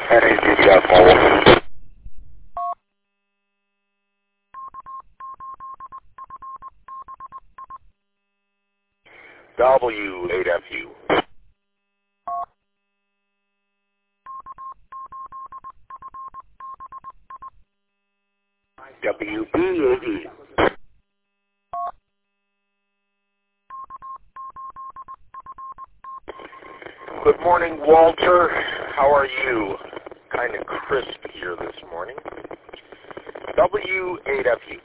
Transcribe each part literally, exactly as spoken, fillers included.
N A D D F mobile. W eight F U. W B eight E. Good morning, Walter. How are you? Kind of crisp here this morning. W eight F U.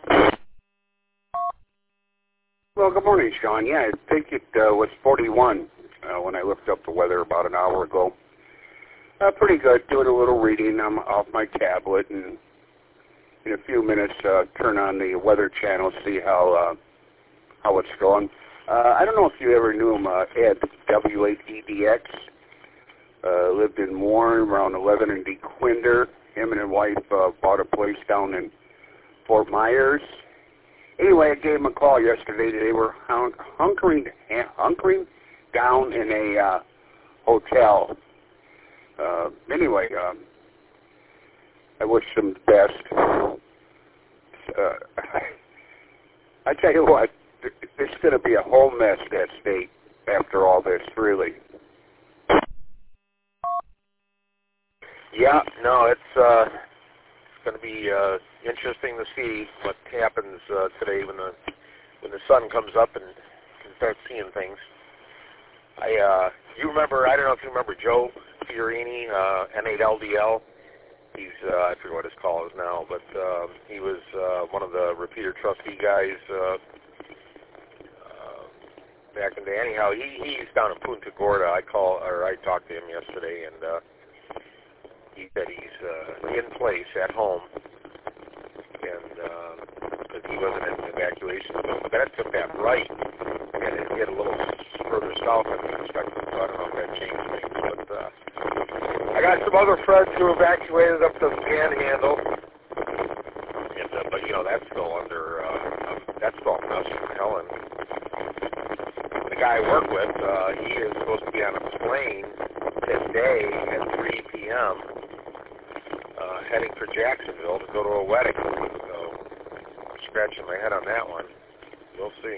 Well, good morning, Sean. Yeah, I think it uh, was forty-one uh, when I looked up the weather about an hour ago. Uh, pretty good. Doing a little reading. I'm off my tablet, and in a few minutes, uh, turn on the Weather Channel, see how uh, how it's going. Uh, I don't know if you ever knew him, uh, Ed, W eight E D X. Uh, lived in Warren, around eleven in DeQuinder. Him and his wife uh, bought a place down in Fort Myers. Anyway, I gave him a call yesterday. They were hun- hunkering, hunkering down in a uh, hotel. Uh, anyway, um, I wish them the best. Uh, I tell you what, it's going to be a whole mess, that state, after all this, really. Yeah, no, it's uh, it's going to be uh, interesting to see what happens uh, today when the when the sun comes up and can start seeing things. I uh, you remember? I don't know if you remember Joe Fiorini, uh, N eight L D L. He's uh, I forget what his call is now, but uh, he was uh, one of the repeater trustee guys uh, uh, back in the day. Anyhow, he he's down in Punta Gorda. I call or I talked to him yesterday, and uh, he said he's uh, in place at home, and because uh, he wasn't in the evacuation zone. But then it took that right, and it hit a little further south than we expected. So I don't know if that changed things, but uh, I got some other friends who evacuated up the Panhandle, and uh, but you know that's still under uh, that's still a mess from Helen. The guy I work with, uh, he is supposed to be on a plane today at three p.m. Uh, heading for Jacksonville to go to a wedding. So I'm scratching my head on that one. We'll see.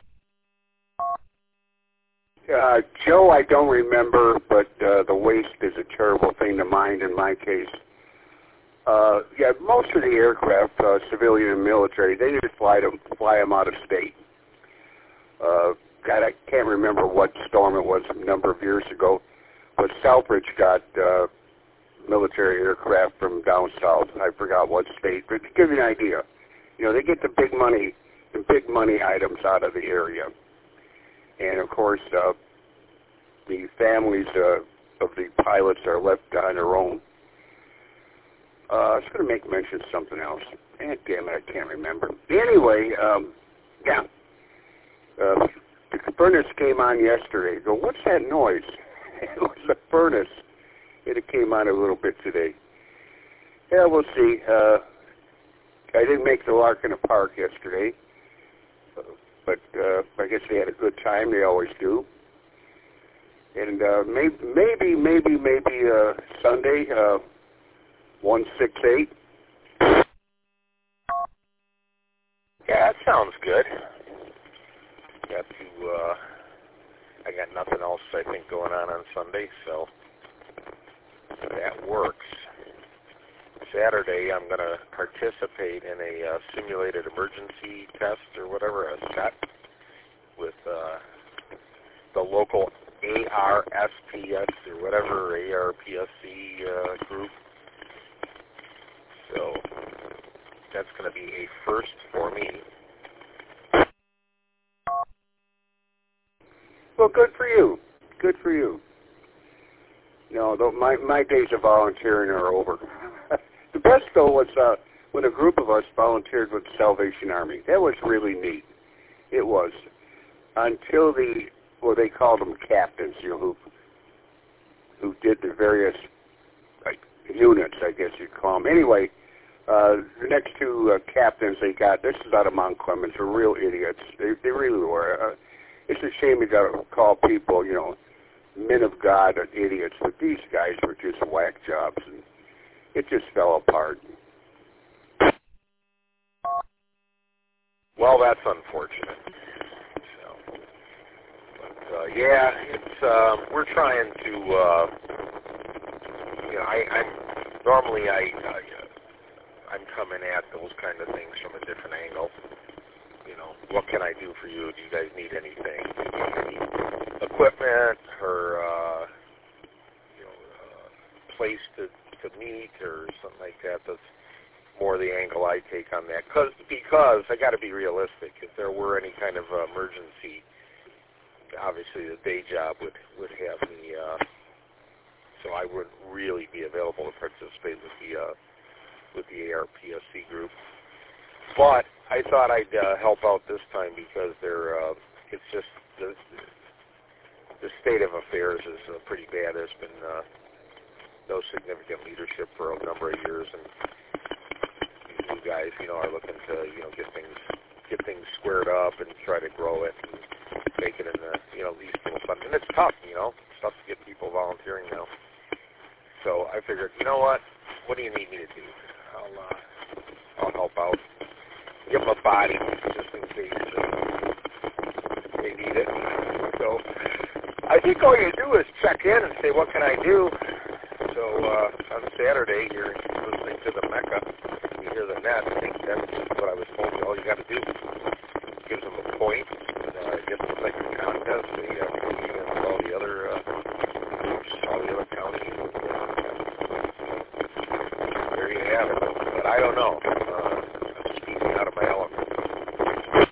Uh, Joe, I don't remember, but uh, the waste is a terrible thing to mind in my case. Uh, yeah, most of the aircraft, uh, civilian and military, they just fly them, fly them out of state. Uh, God, I can't remember what storm it was a number of years ago, but Southbridge got uh, military aircraft from down south. I forgot what state, but to give you an idea, you know, they get the big money, the big money items out of the area. And, of course, uh, the families uh, of the pilots are left on their own. Uh, I was going to make mention of something else. Eh, damn it, I can't remember. Anyway, um, yeah. Uh, the furnace came on yesterday. I go, what's that noise? It was a furnace. It came on a little bit today. Yeah, we'll see. Uh, I didn't make the Larkin Park yesterday. But uh, I guess they had a good time. They always do. And uh, maybe, maybe, maybe, maybe uh, Sunday, uh, one six eight. Yeah, that sounds good. Got to. Uh, I got nothing else I think going on on Sunday, so that works. Saturday, I'm going to participate in a uh, simulated emergency test or whatever, a set with uh, the local A R S P S or whatever, A R P S C uh, group. So that's going to be a first for me. Well, good for you. Good for you. No, though my my days of volunteering are over. The best, though, was uh, when a group of us volunteered with the Salvation Army. That was really neat. It was. Until the, well, they called them captains, you know, who, who did the various like, units, I guess you'd call them. Anyway, uh, the next two uh, captains they got, this is out of Mount Clemens, were real idiots. They, they really were. Uh, it's a shame you got to call people, you know, men of God idiots, but these guys were just whack jobs. And it just fell apart. Well, that's unfortunate. So, but uh, yeah, it's um, we're trying to. Uh, you know, I, I'm normally I, I uh, I'm coming at those kind of things from a different angle. You know, what can I do for you? Do you guys need anything? Do you need any equipment or uh, you know, uh, place to to meet or something like that? That's more the angle I take on that. Cause, because I got to be realistic. If there were any kind of uh, emergency, obviously the day job would, would have me, uh, so I wouldn't really be available to participate with the uh, with the A R P S C group. But I thought I'd uh, help out this time because they're, uh, it's just the, the state of affairs is uh, pretty bad. There's been uh, no significant leadership for a number of years, and you guys, you know, are looking to, you know, get things get things squared up and try to grow it and make it in the, you know, least little fun. And it's tough, you know, it's tough to get people volunteering now. So I figured, you know what? What do you need me to do? I'll uh, I'll help out. Give them a body just in case uh, they need it. So I think all you do is check in and say, what can I do? So uh, on Saturday, you're listening to the Mecca. You hear the net. I think that's what I was told. All you got to do gives them a point. And, uh, gets them like a contest. They have to compete against all the other uh, all the other counties. There you have it. But I don't know. Uh, I'm speaking out of my element.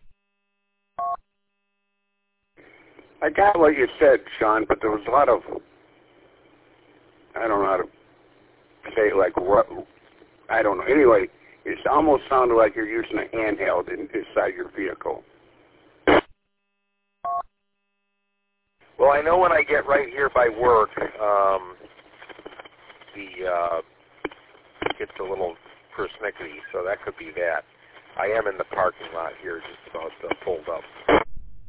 I got what you said, Sean, but there was a lot of, I don't know how to say it, like, I don't know. Anyway, it almost sounded like you're using a handheld in, inside your vehicle. Well, I know when I get right here by work, um, the uh, it gets a little persnickety, so that could be that. I am in the parking lot here, just about uh, pulled up.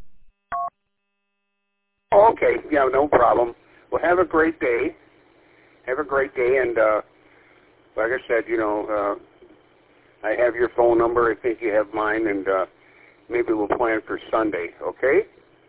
Oh, okay, yeah, no problem. Well, have a great day. Have a great day, and uh, like I said, you know, uh, I have your phone number. I think you have mine, and uh, maybe we'll plan for Sunday, okay?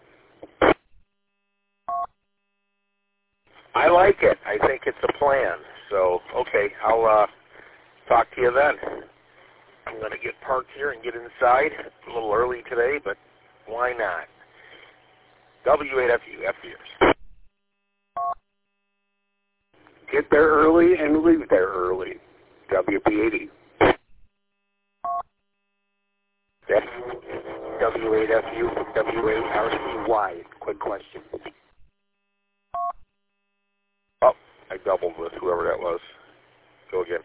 I like it. I think it's a plan. So, okay, I'll uh, talk to you then. I'm going to get parked here and get inside. A little early today, but why not? W eight F U, F years. Get there early and leave there early. W P eighty. That's W eight F U from W eight R C Y. Quick question. Oh, I doubled with whoever that was. Go again.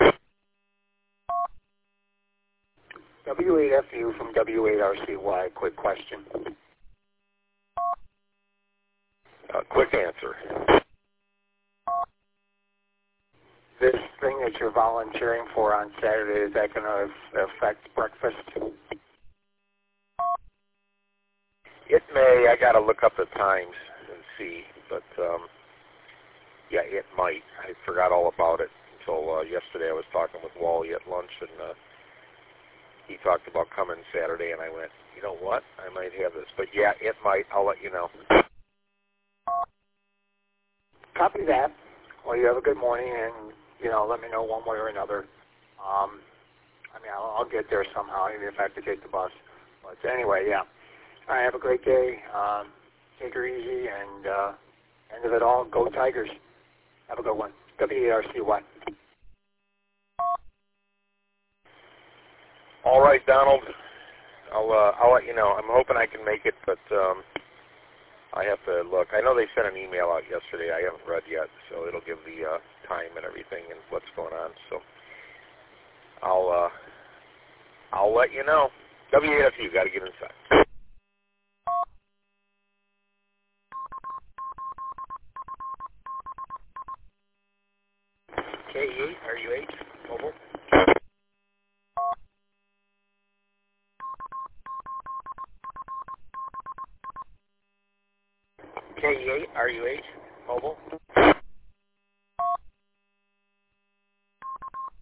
W eight F U from W eight R C Y. Quick question. Uh, quick answer. This thing that you're volunteering for on Saturday, is that going to affect breakfast? It may. I got to look up the times and see, but um, yeah, it might. I forgot all about it until uh, yesterday. I was talking with Wally at lunch, and uh, he talked about coming Saturday, and I went, you know what? I might have this, but yeah, it might. I'll let you know. Copy that. Well, you have a good morning, and you know, let me know one way or another. Um, I mean, I'll, I'll get there somehow, even if I have to take the bus. But anyway, yeah. All right, have a great day. Um, take her easy, and uh, end of it all, go Tigers. Have a good one. W A R C Y. All right, Donald. I'll uh, I'll let you know. I'm hoping I can make it, but um, I have to look. I know they sent an email out yesterday. I haven't read yet, so it'll give the uh, time and everything and what's going on. So I'll uh, I'll let you know. W A F U, got to get inside. K E eight, R U H, mobile. K E eight, R U H, mobile.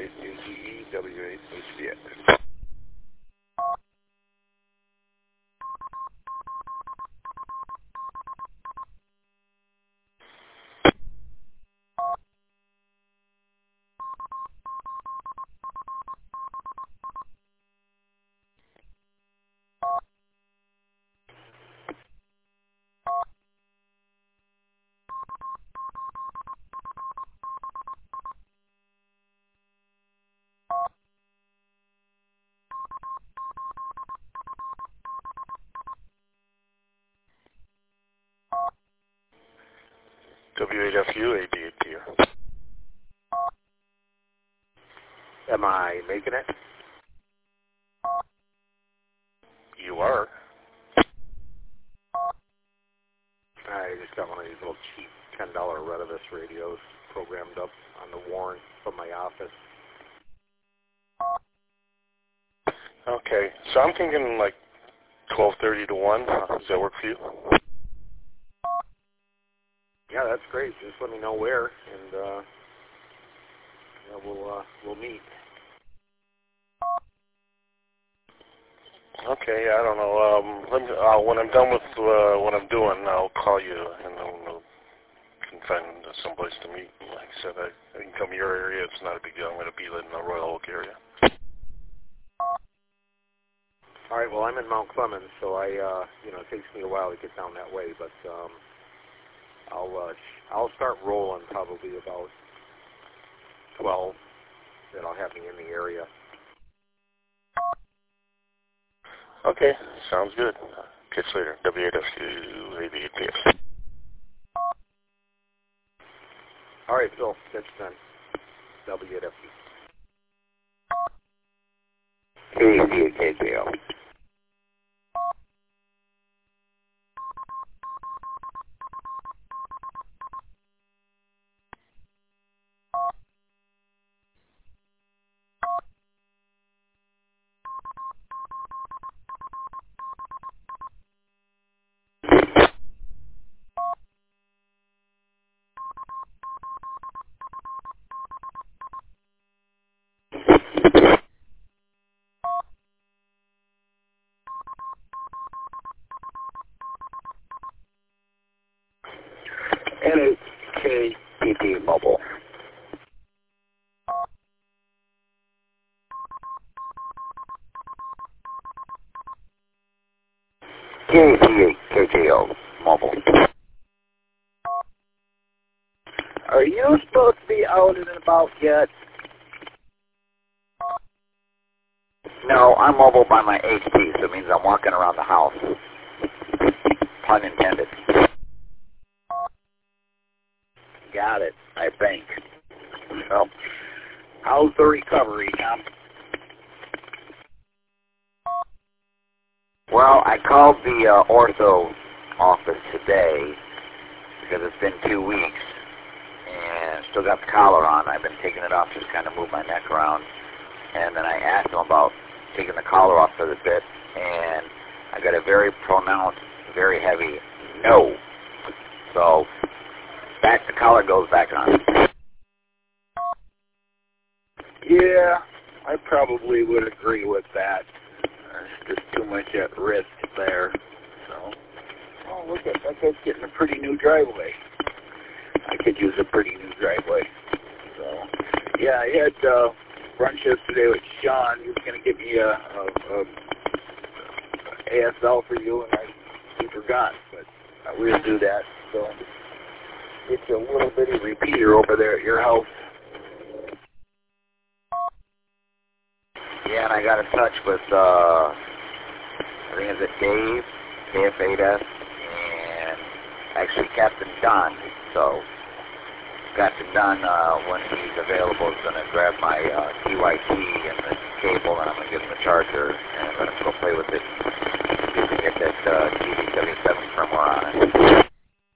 A G E W A H B X. W eight F U, A B eight T R. Am I making it? You are. I just got one of these little cheap ten dollar Retevis radios programmed up on the warrant from my office. Okay, so I'm thinking like twelve thirty to one. Does that work for you? Yeah, that's great. Just let me know where, and uh, yeah, we'll uh, we'll meet. Okay, I don't know. Um, let me, uh, when I'm done with uh, what I'm doing, I'll call you, and then we'll can find someplace to meet. Like I said, I, I can come to your area. It's not a big deal. I'm going to be in the Royal Oak area. All right. Well, I'm in Mount Clemens, so I, uh, you know, it takes me a while to get down that way, but um, I'll uh, I'll start rolling probably about twelve. Then I'll have me in the area. Okay, sounds good. Catch you later. W eight F U, A B eight T R. All right, Phil. Catch you then. W eight F U. A B eight K K O. N H K P T Mobile. K P eight K K O Mobile. Are you supposed to be out and about yet? No, I'm mobile by my H P, so it means I'm walking around the house. Pun intended. Got it, I think. So, how's the recovery, Tom? Well, I called the uh, ortho office today because it's been two weeks and still got the collar on. I've been taking it off just kind of move my neck around. And then I asked them about taking the collar off for a bit, and I got a very pronounced, very heavy no. So, back the collar goes back on. Yeah, I probably would agree with that. There's just too much at risk there. So, oh, look at that guy's getting a pretty new driveway. I could use a pretty new driveway. So, yeah, I had uh, brunch yesterday with Sean. He was going to give me a, a, a A S L for you, and I he forgot, but I will do that. So, it's a little bitty repeater over there at your house. Yeah, and I got in touch with, uh, I think it's Dave, K F eight S, and actually Captain Don. So, Captain Don, uh, when he's available, is going to grab my uh, T Y T and the cable, and I'm going to give him the charger, and let him go play with it. See if we can get that uh, G D seventy-seven firmware on it.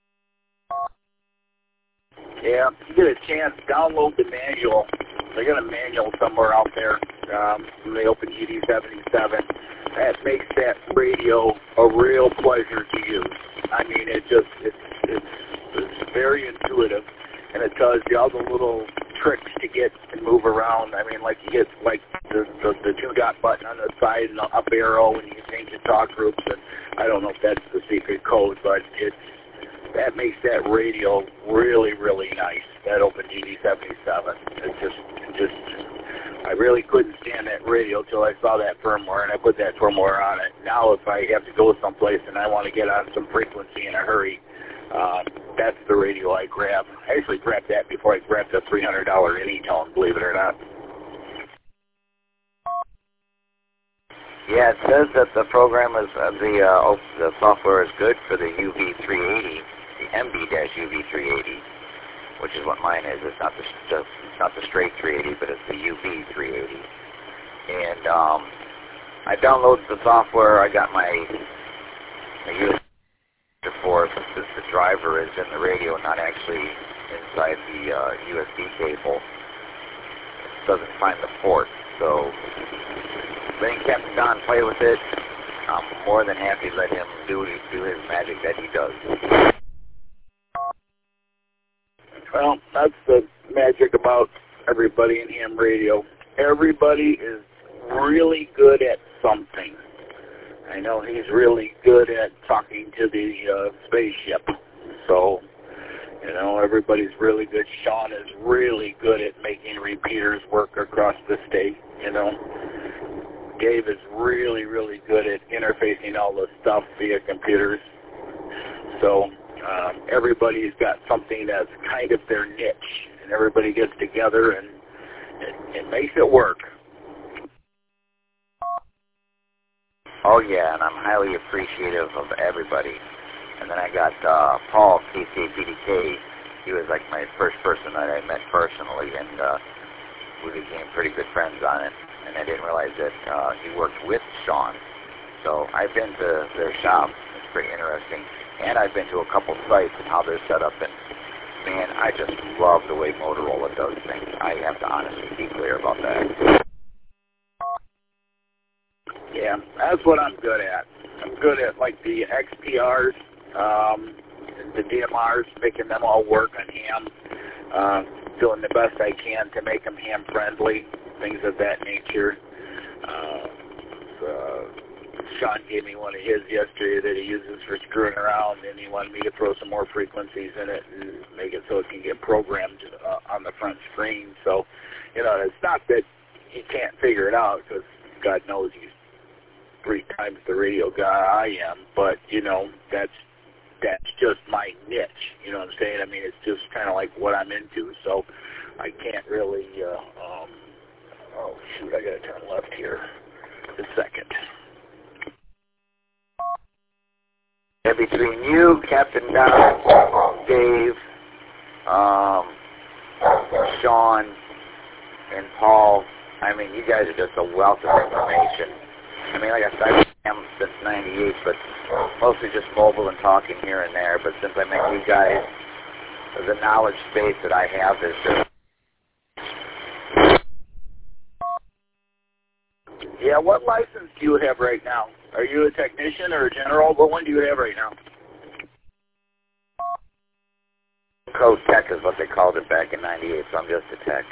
Yeah, if you get a chance, download the manual. They got a manual somewhere out there um, from the Open G D seventy-seven. That makes that radio a real pleasure to use. I mean, it just, it's, it's, it's very intuitive, and it tells you all the little tricks to get and move around. I mean, like you get like the, the, the two-dot button on the side and the up arrow, and you can change the talk groups. And I don't know if that's the secret code, but it's that makes that radio really, really nice. That Open D D seventy-seven. It just, just, I really couldn't stand that radio till I saw that firmware, and I put that firmware on it. Now, if I have to go someplace and I want to get on some frequency in a hurry, uh, that's the radio I grab. I actually grabbed that before I grabbed the three hundred dollar Anytone, believe it or not. Yeah, it says that the program is uh, the uh, the software is good for the U V three eighty, the M B U V three eighty, which is what mine is. It's not the just it's not the straight three eighty, but it's the U V three eighty. And um, I downloaded the software. I got my, my U S B for it, since the driver is in the radio, not actually inside the uh, U S B cable. It doesn't find the port, so. Letting Captain Don play with it, I'm more than happy to let him do do his magic that he does. Well, that's the magic about everybody in ham radio. Everybody is really good at something. I know he's really good at talking to the uh, spaceship. So, you know, everybody's really good. Sean is really good at making repeaters work across the state, you know. Dave is really, really good at interfacing all the stuff via computers. So um, everybody's got something that's kind of their niche, and everybody gets together and it, it makes it work. Oh yeah, and I'm highly appreciative of everybody. And then I got uh, Paul, K C A P D K. He was like my first person that I met personally, and uh, we became pretty good friends on it. And I didn't realize that uh, he worked with Sean. So I've been to their shop. It's pretty interesting. And I've been to a couple sites and how they're set up. And, man, I just love the way Motorola does things. I have to honestly be clear about that. Yeah, that's what I'm good at. I'm good at, like, the X P Rs, um, the D M Rs, making them all work on ham, uh, doing the best I can to make them ham-friendly, things of that nature. Uh, uh, Sean gave me one of his yesterday that he uses for screwing around, and he wanted me to throw some more frequencies in it and make it so it can get programmed uh, on the front screen. So, you know, it's not that he can't figure it out, because God knows he's three times the radio guy I am, but, you know, that's that's just my niche, you know what I'm saying? I mean, it's just kind of like what I'm into, so I can't really, uh, um, oh, shoot, I got to turn left here a second. And between you, Captain Don, Dave, um, Sean, and Paul, I mean, you guys are just a wealth of information. I mean, like I said, I've been since ninety-eight, but mostly just mobile and talking here and there. But since I met you guys, the knowledge base that I have is just... Yeah, what license do you have right now? Are you a technician or a general? What one do you have right now? Code Tech is what they called it back in ninety-eight, so I'm just a tech.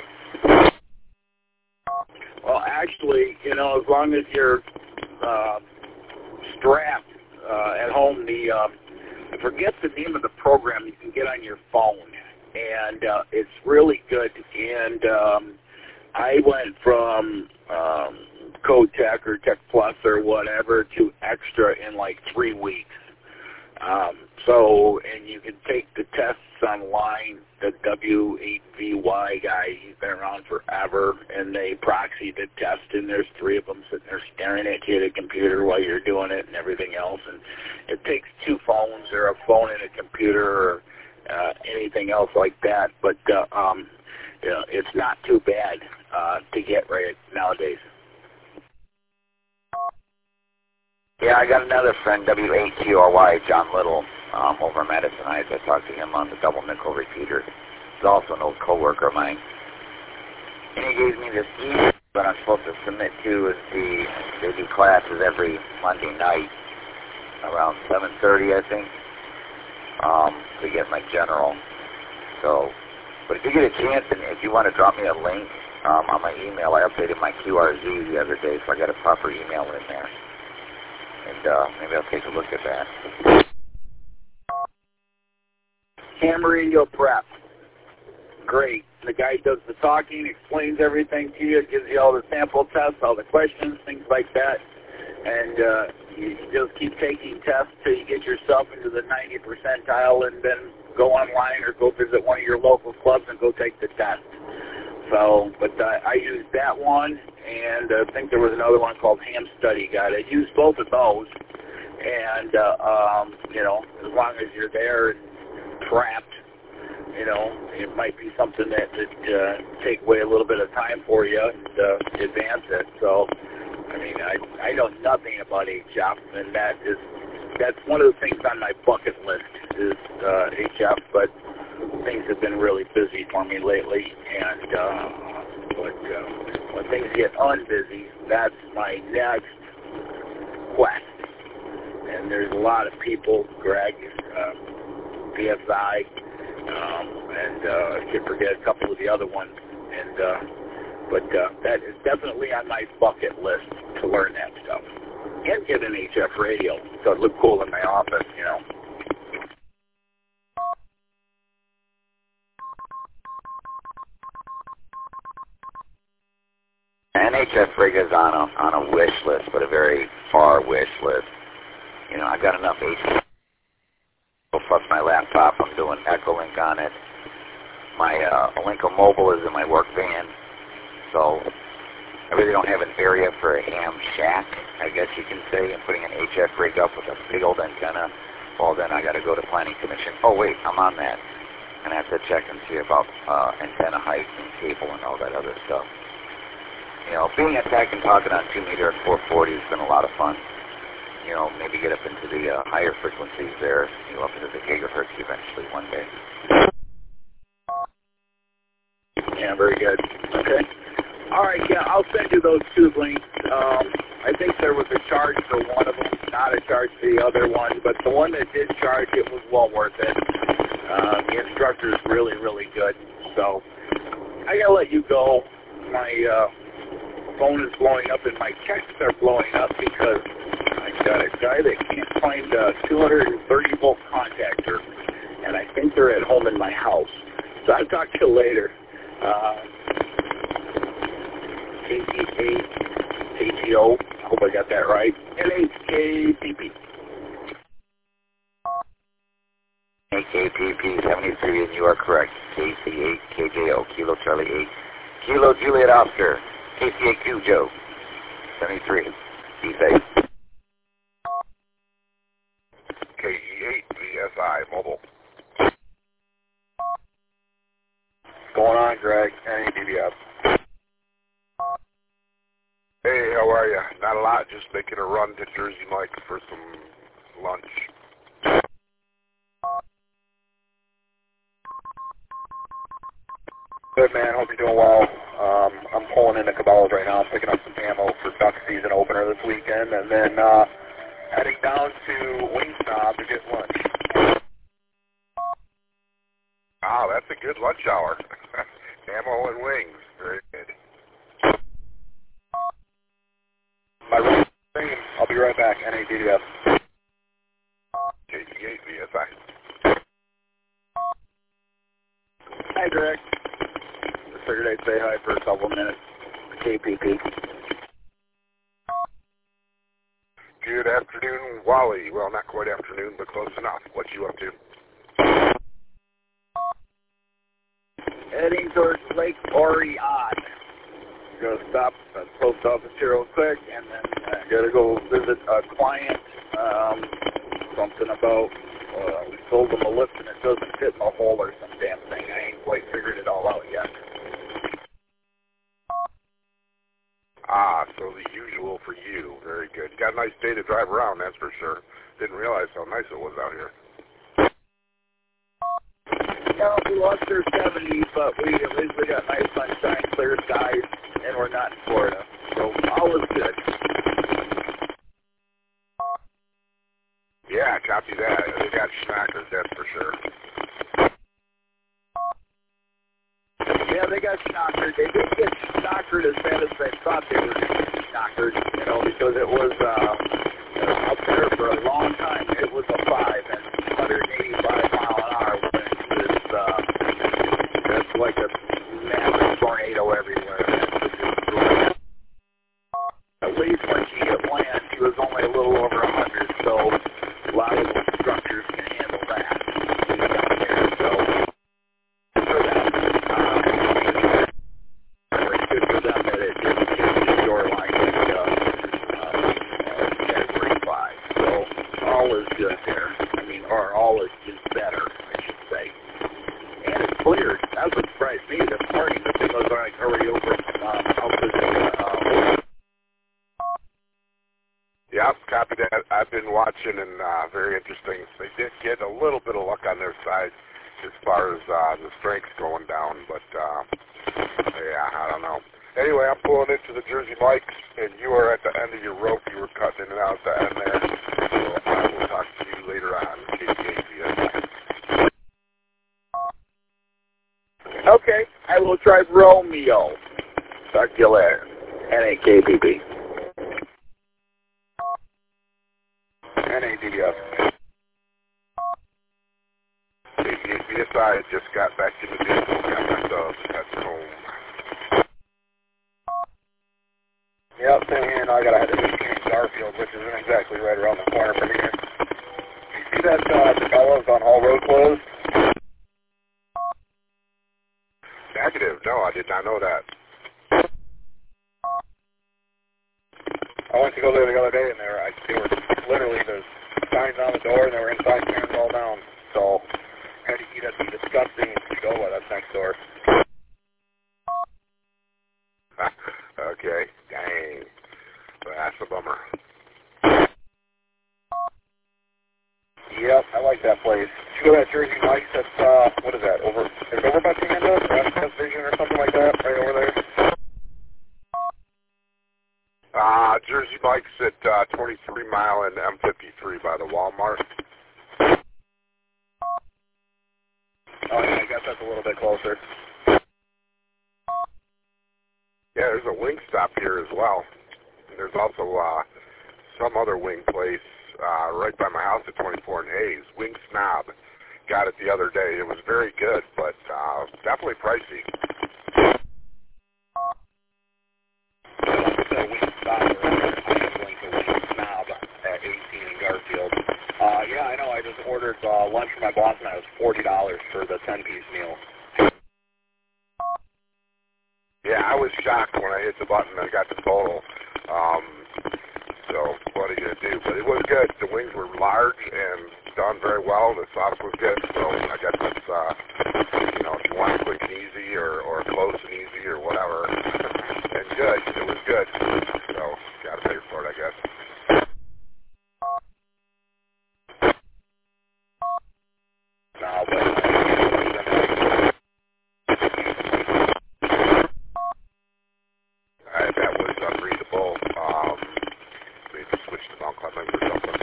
Well, actually, you know, as long as you're uh, strapped uh, at home, the uh, I forget the name of the program you can get on your phone, and uh, it's really good. And um, I went from um, Code Tech or Tech Plus or whatever to Extra in like three weeks. Um, so, and you can take the tests online. The W eight V Y guy, he's been around forever, and they proxy the test, and there's three of them sitting there staring at you at a computer while you're doing it and everything else. And it takes two phones or a phone and a computer or uh, anything else like that. But uh, um, you know, it's not too bad uh, to get right nowadays. Yeah, I got another friend, W A T R Y, John Little, um, over in Madison Heights. I talked to him on the double nickel repeater. He's also an old coworker of mine. And he gave me this email that I'm supposed to submit to. Is the they do classes every Monday night around seven thirty, I think, um, to get my general. So But if you get a chance and if you want to drop me a link um, on my email, I updated my Q R Z the other day, so I got a proper email in there. And uh, maybe I'll take a look at that. Camarillo Prep. Great. The guy does the talking, explains everything to you, gives you all the sample tests, all the questions, things like that. And uh, you just keep taking tests till you get yourself into the ninety percentile, and then go online or go visit one of your local clubs and go take the test. So, but uh, I used that one, and uh, I think there was another one called Ham Study Guide. I used both of those, and, uh, um, you know, as long as you're there and trapped, you know, it might be something that would uh, take away a little bit of time for you and uh, advance it. So, I mean, I, I know nothing about H F, and that is, that's one of the things on my bucket list is uh, H F, but things have been really busy for me lately, and uh, but uh, when things get unbusy, that's my next quest. And there's a lot of people, Greg, uh, P S I, um, and uh, I could forget a couple of the other ones, and uh, but uh, that is definitely on my bucket list to learn that stuff. And get an H F radio, so it look cool in my office, you know. An H F rig is on a, on a wish list, but a very far wish list. You know, I've got enough H F plus my laptop. I'm doing Echolink on it. My uh, Alinco Mobile is in my work van, so I really don't have an area for a ham shack, I guess you can say. I'm putting an H F rig up with a big old antenna. Well, then I got to go to Planning Commission. Oh, wait, I'm on that. And I have to check and see about uh, antenna height and cable and all that other stuff. You know, being at Tech and talking on two meter at four forty has been a lot of fun. You know, maybe get up into the uh, higher frequencies there, you know, up into the gigahertz eventually one day. Yeah, very good. Okay. All right, yeah, I'll send you those two links. Um, I think there was a charge for one of them, not a charge for the other one, but the one that did charge, it was well worth it. Uh, the instructor is really, really good. So I got to let you go. My uh, phone is blowing up and my texts are blowing up because I got a guy that can't find a two hundred thirty volt contactor, and I think they're at home in my house. So I'll talk to you later. Uh, K T K K T O, I hope I got that right, N H K P P. K P P seventy-three, and you are correct. K C eight K J O, Kilo Charlie eight, Kilo Juliet Oscar, K C eight Q Joe, seventy-three. Be safe. K E eight V S I Mobile. What's going on, Greg? N A D B F. Hey, how are you? Not a lot, just making a run to Jersey Mike for some lunch. Good, man. Hope you're doing well. Um, I'm pulling into Cabela's right now. I'm picking up some ammo for duck season opener this weekend, and then uh, heading down to Wingstop to get lunch. Ah, that's a good lunch hour. Ammo and wings. Very good. My ring, I'll be right back. N A D B F. K E eight V S I. Hi, Greg. Just figured I'd say hi for a couple of minutes. K P P. Good afternoon, Wally. Well, not quite afternoon, but close enough. What you up to? Heading towards Lake Orion. Going to stop at the post office here real quick, and then I got to go visit a client. Um, something about uh, we sold them a lift and it doesn't fit in a hole or some damn thing. I ain't quite figured it all out yet. Ah, so the usual for you. Very good. Got a nice day to drive around, that's for sure. Didn't realize how nice it was out here. Yeah, we lost our seventies, but we at least we got nice sunshine, clear skies, and we're not in Florida. So all is good. Yeah, copy that. They got schmackers, that's for sure. thought they were knockered, you know, because it was uh, out there for a long time. It was a five and one eighty-five mile an hour wind is uh, that's like a massive tornado everywhere. At least when she hit land, she was only a little over a hundred, so a lot of the structures can handle that. Down there, so for that, uh, it's good for them that it didn't hit the shoreline at uh, uh, Category five. So all is good there. I mean, or all is just better, I should say. And it's cleared. That's what surprised me this morning. The thing was like already over um, out to the uh, Yep, copy that. I've been watching, and uh, very interesting. They did get a little bit of luck on their side as far as uh, the strengths going down, but uh, yeah, I don't know. Anyway, I'm pulling into the Jersey Mike's, and you are at the end of your rope. You were cutting in and out at the end there. So I will talk to you later on. K P A B S. Okay, I will drive Romeo. Talk to you later. N A K B B. N A D F. K P A B S I just got back in the vehicle, got my dogs, that's home. Yep, same here. Now I gotta head to eighteen in Garfield, which isn't exactly right around the corner from here. You see that uh, Cabela's on Hall Road closed? Negative. No, I did not know that. I went to go there the other day, and they were, I, they were literally, there's signs on the door, and they were inside clearance all down. So, had to eat at the disgusting Qdoba that's next door. Okay, dang. Well, that's a bummer. Yep, I like that place. Did you go to that Jersey Mike's that's, uh, what is that, over, is it over by Panda, or S S Vision or something like that, right over there? Uh, Jersey Mike's at uh, twenty-three mile and M fifty-three by the Walmart. Oh, yeah, I guess that's a little bit closer. Yeah, there's a wing stop here as well. And there's also uh, some other wing place uh, right by my house at twenty-four and Hayes. Wing Snob. Got it the other day. It was very good, but uh, definitely pricey. That Wing Stop, or I am going to Wing Snob at eighteen in Garfield. Uh, yeah, I know. I just ordered uh, lunch for my boss, and it was forty dollars for the ten-piece meal. Yeah, I was shocked when I hit the button and I got the total. Um, so what are you going to do? But it was good. The wings were large and done very well. The sauce was good. So I guess it's, uh, you know, if you want it quick and easy or, or close and easy or whatever. And good. It was good. So got to pay for it, I guess. No, but I, that was unreadable. Um, maybe switch to Mount Clemens or something.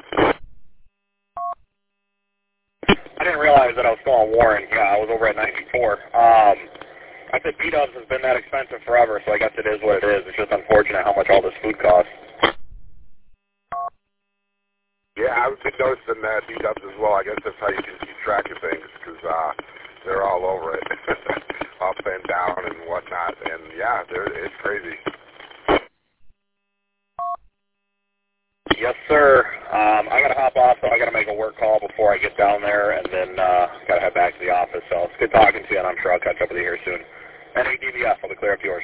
I didn't realize that I was still on Warren. Yeah, I was over at ninety-four. Um, I said B-dubs has been that expensive forever, so I guess it is what it is. It's just unfortunate how much all this food costs. Yeah, I've been noticing that B-dubs as well. I guess that's how you can keep track of things, because uh, they're all over it, up and down and whatnot. And yeah, they're, it's crazy. Yes, sir. Um, I gotta hop off, so I gotta make a work call before I get down there, and then uh, gotta head back to the office. So it's good talking to you, and I'm sure I'll catch up with you here soon. N A D V F, I'll be clear up yours.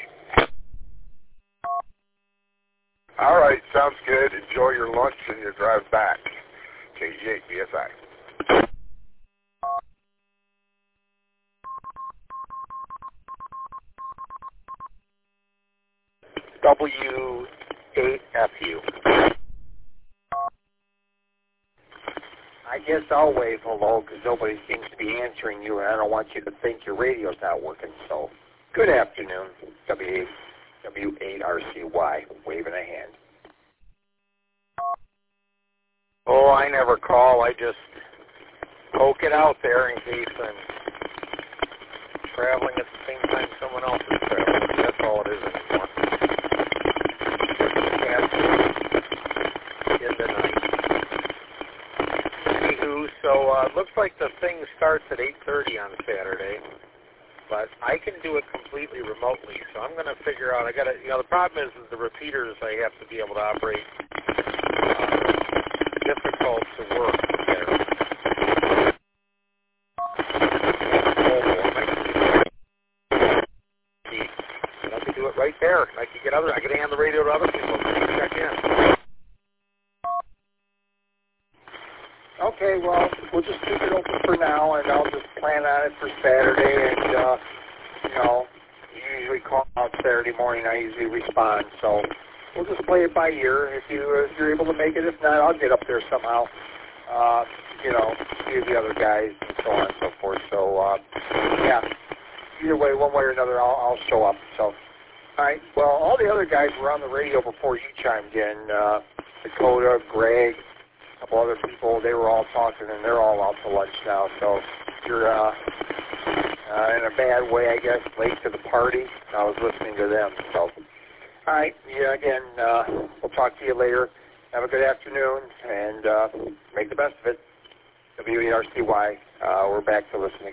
All right, sounds good. Enjoy your lunch and your drive back. K G eight B S I. W eight F U. I guess I'll wave hello because nobody seems to be answering you, and I don't want you to think your radio's not working. So, good afternoon, W eight R C Y, waving a hand. Oh, I never call. I just poke it out there in case I'm traveling at the same time someone else is traveling. That's all it is anymore. like the thing starts at eight thirty on Saturday, but I can do it completely remotely. So I'm going to figure out. I got to. You know, the problem is, is the repeaters I have to be able to operate. Uh, difficult to work there. I can do it right there. I can get other. I can hand the radio to other people and check in. Okay, well, we'll just keep it open for now, and I'll just plan on it for Saturday. And uh, you know, you usually call out Saturday morning. I usually respond, so we'll just play it by ear. If you if you're able to make it, if not, I'll get up there somehow. Uh, you know, see the other guys and so on and so forth. So uh, yeah, either way, one way or another, I'll, I'll show up. So all right. Well, all the other guys were on the radio before you chimed in. Uh, Dakota, Greg, a couple other people. They were all talking, and they're all out to lunch now. So you're uh, uh, in a bad way, I guess, late to the party. I was listening to them. So all right. Yeah. Again, uh, we'll talk to you later. Have a good afternoon, and uh, make the best of it. W E R C Y. Uh, we're back to listening.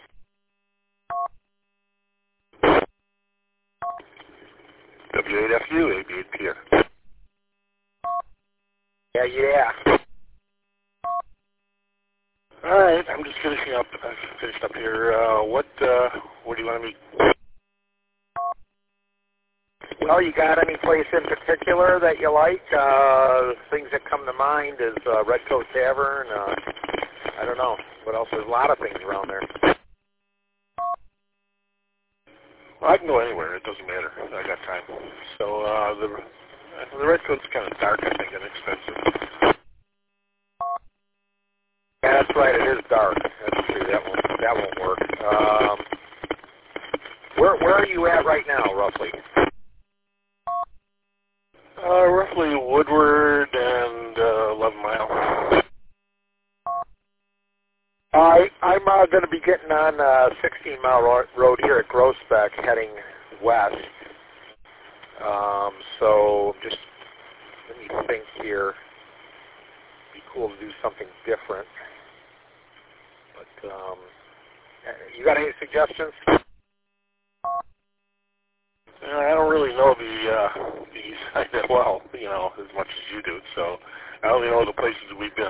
W eight F U, A B eight P R. Yeah, yeah. All right, I'm just finishing up. I finished up here. Uh, what uh, what do you want to meet? Well, you got any place in particular that you like? Uh, things that come to mind is uh, Red Coat Tavern. Uh, I don't know. What else? There's a lot of things around there. Well, I can go anywhere. It doesn't matter. I got time. So uh, the the Red Coat's kind of dark, I think, and expensive. Yeah, that's right. It is dark. That's true. That won't that won't work. Um, where where are you at right now, roughly? Uh, roughly Woodward and uh, eleven Mile. I, I'm uh, going to be getting on uh, sixteen mile road here at Groesbeck heading west. Um, so just let me think here. It'd be cool to do something different. But um, you got any suggestions? I don't really know the uh, the east side that well, you know, as much as you do. So I only know the places we've been.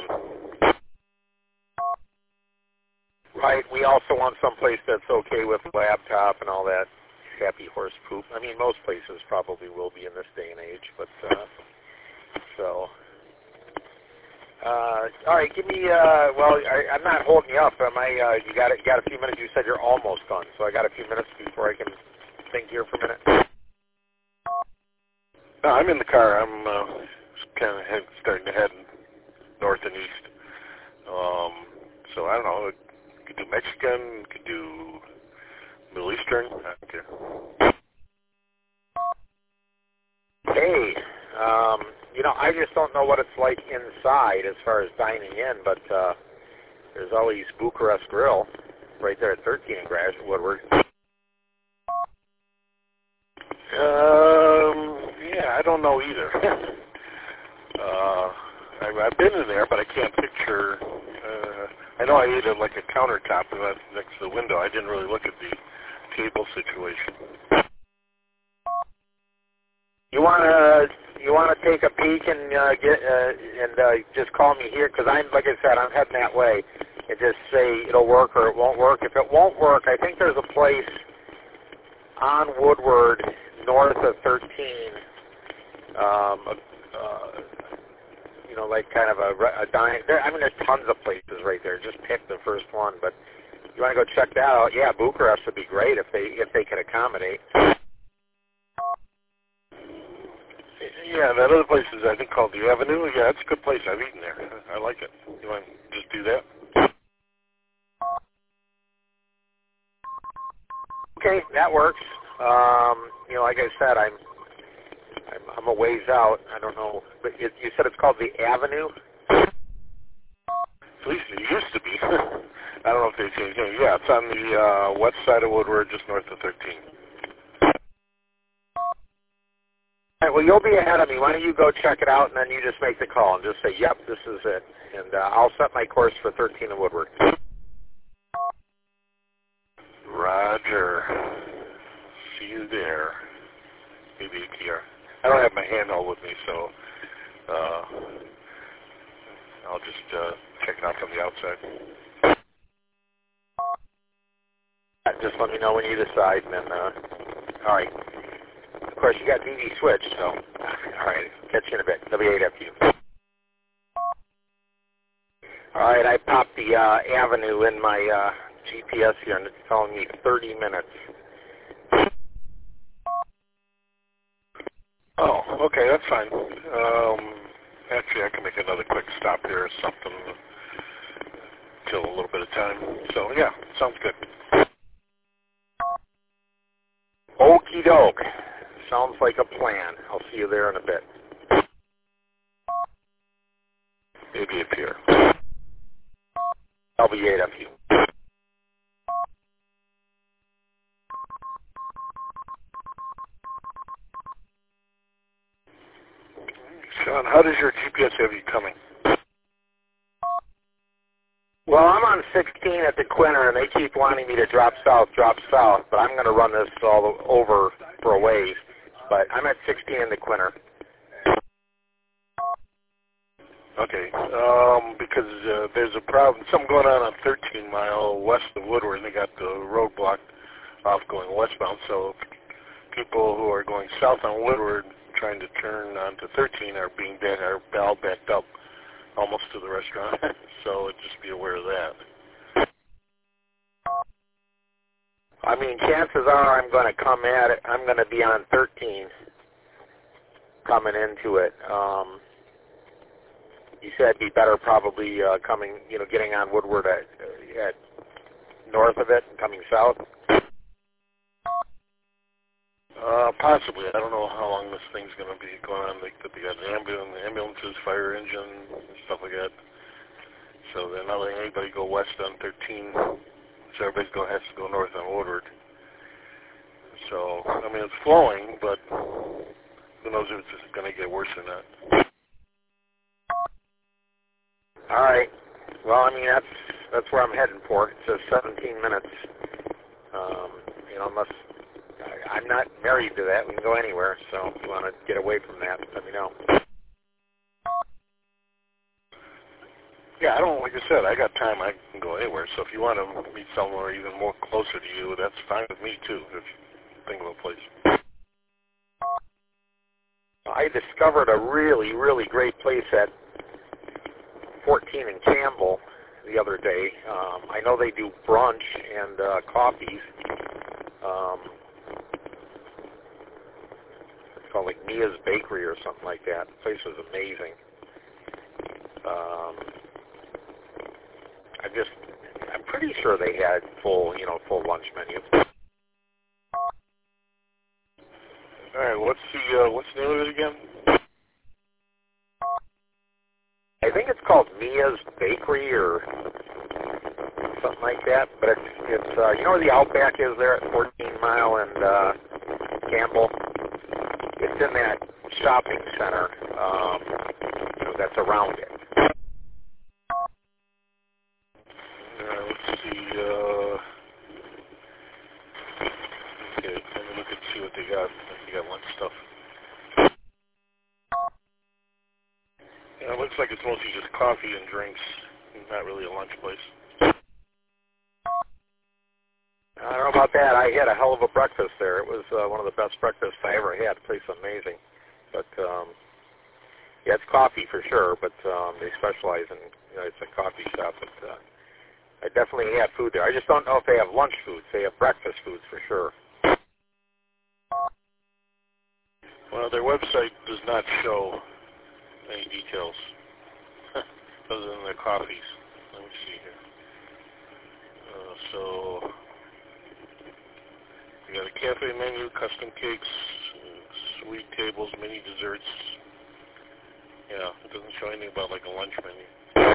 Right. We also want someplace that's okay with laptop and all that happy horse poop. I mean, most places probably will be in this day and age, but uh, so. Uh, all right, give me. Uh, well, I, I'm not holding you up. Am I? Uh, you got it. You got a few minutes. You said you're almost done, so I got a few minutes before I can think here for a minute. No, I'm in the car. I'm uh, kind of head, starting to head north and east. Um, so I don't know. Could do Mexican. Could do Middle Eastern. I don't care. Hey, um, you know, I just don't know what it's like inside as far as dining in, but uh, there's always Bucharest Grill right there at thirteen in Grass Woodward. Um, yeah, I don't know either. uh, I, I've been in there, but I can't picture. Uh, I know I ate at like a countertop next to the window. I didn't really look at the table situation. You wanna you wanna take a peek and uh, get uh, and uh, just call me here because I'm like I said I'm heading that way and just say it'll work or it won't work. If it won't work, I think there's a place on Woodward north of thirteen. Um, uh, you know, like kind of a, a dine. There, I mean, there's tons of places right there. Just pick the first one. But you want to go check that out? Yeah, Bucharest would be great if they if they could accommodate. Yeah, that other place is, I think, called the Avenue. Yeah, it's a good place. I've eaten there. I like it. You want to just do that? Okay, that works. Um, you know, like I said, I'm, I'm I'm a ways out. I don't know, but it, you said it's called the Avenue. At least it used to be. I don't know if they changed it. Yeah, it's on the uh, west side of Woodward, just north of thirteen. All right, well, you'll be ahead of me. Why don't you go check it out, and then you just make the call and just say, yep, this is it. And uh, I'll set my course for thirteen in Woodward. maybe a P R. I don't have my handheld with me, so uh, I'll just uh, check it out from the outside. Just let me know when you decide, and then, uh, all right. Of course, you got D V switch, so, all right, catch you in a bit. W eight F U. All right, I popped the uh, avenue in my uh, G P S here, and it's telling me thirty minutes. Oh, okay, that's fine. Um, actually, I can make another quick stop here or something, kill a little bit of time. So, yeah, sounds good. Okie doke. Sounds like a plan. I'll see you there in a bit. Maybe a pier. W eight F U. Sean, how does your G P S have you coming? Well, I'm on sixteen at the Quinter, and they keep wanting me to drop south, drop south, but I'm going to run this all over for a ways. But I'm at sixteen in the Quinter. Okay, um, because uh, there's a problem, something going on on thirteen mile west of Woodward, and they got the road blocked off going westbound, so people who are going south on Woodward trying to turn onto thirteen are being back, are all backed up almost to the restaurant, so just be aware of that. I mean, chances are I'm going to come at it, I'm going to be on thirteen coming into it. Um, you said it'd be better probably uh, coming, you know, getting on Woodward at, at north of it and coming south. Uh, possibly. I don't know how long this thing's going to be going on. They could be got an ambulance, ambulances, fire engine, and stuff like that. So they're not letting anybody go west on thirteen. So everybody's going has to go north on Woodward. So I mean, it's flowing, but who knows if it's going to get worse or not. All right. Well, I mean, that's that's where I'm heading for. It says seventeen minutes. Um, you know, unless I, I'm not married to that, we can go anywhere. So if you want to get away from that, let me know. Yeah, I don't. Like I said, I got time. I can go anywhere. So if you want to meet somewhere even more closer to you, that's fine with me too. If you think of a place. I discovered a really, really great place at fourteen in Campbell the other day. Um, I know they do brunch and uh, coffees. Um, it's called like Mia's Bakery or something like that. The place was amazing. Um, I just, I'm pretty sure they had full, you know, full lunch menu. All right, what's the uh, what's the name of it again? I think it's called Mia's Bakery or something like that. But it's, it's uh, you know where the Outback is there at fourteen mile and uh, Campbell? It's in that shopping center um, you know, that's around it. Uh, let's see. Uh, okay, let me look and see what they got. They got lunch stuff. Yeah, it looks like it's mostly just coffee and drinks, not really a lunch place. I don't know about that. I had a hell of a breakfast there. It was uh, one of the best breakfasts I ever had. The place was amazing. But, um, yeah, it's coffee for sure, but um, they specialize in, you know, it's a coffee shop. But uh, I definitely had food there. I just don't know if they have lunch foods. They have breakfast foods for sure. Well, their website does not show any details other than their coffees. Let me see here. Uh, so you got a cafe menu, custom cakes, sweet tables, mini desserts. Yeah, it doesn't show anything about like a lunch menu.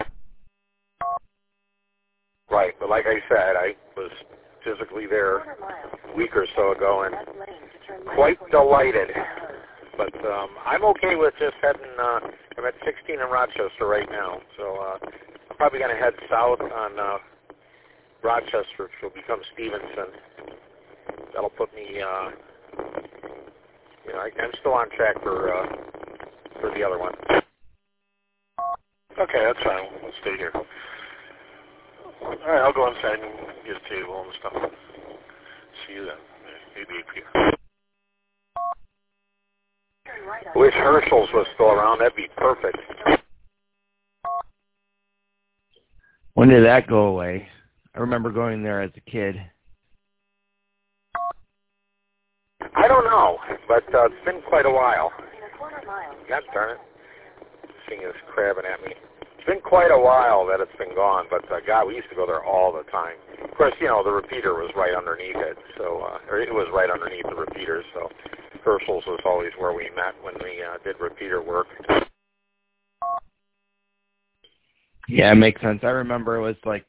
Right, but like I said, I was physically there a week or so ago and quite delighted. But um, I'm okay with just heading, uh, I'm at sixteen in Rochester right now, so uh, I'm probably going to head south on uh, Rochester, which will become Stevenson. That'll put me, uh, you you know, I, I'm still on track for uh, for the other one. Okay, that's fine. We'll stay here. All right, I'll go inside and get a table and stuff. See you then. Maybe up here. I wish Herschel's was still around. That'd be perfect. When did that go away? I remember going there as a kid. I don't know, but uh, it's been quite a while. God darn it. This thing is crabbing at me. It's been quite a while that it's been gone, but uh, God, we used to go there all the time. Of course, you know, the repeater was right underneath it, so uh, or it was right underneath the repeater, so Herschel's was always where we met when we uh, did repeater work. Yeah, it makes sense. I remember it was like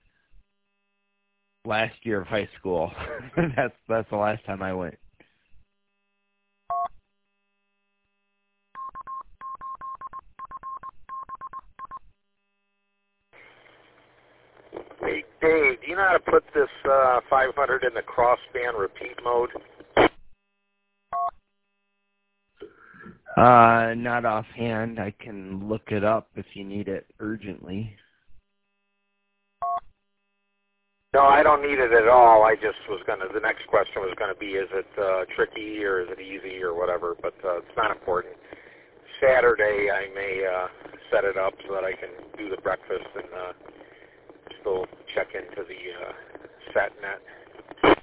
last year of high school. that's that's the last time I went. Hey, Dave, do you know how to put this uh, five hundred in the crossband repeat mode? Uh, not offhand. I can look it up if you need it urgently. No, I don't need it at all. I just was going to, the next question was going to be, is it uh, tricky or is it easy or whatever, but uh, it's not important. Saturday I may uh, set it up so that I can do the breakfast and uh, still check into the uh, sat net.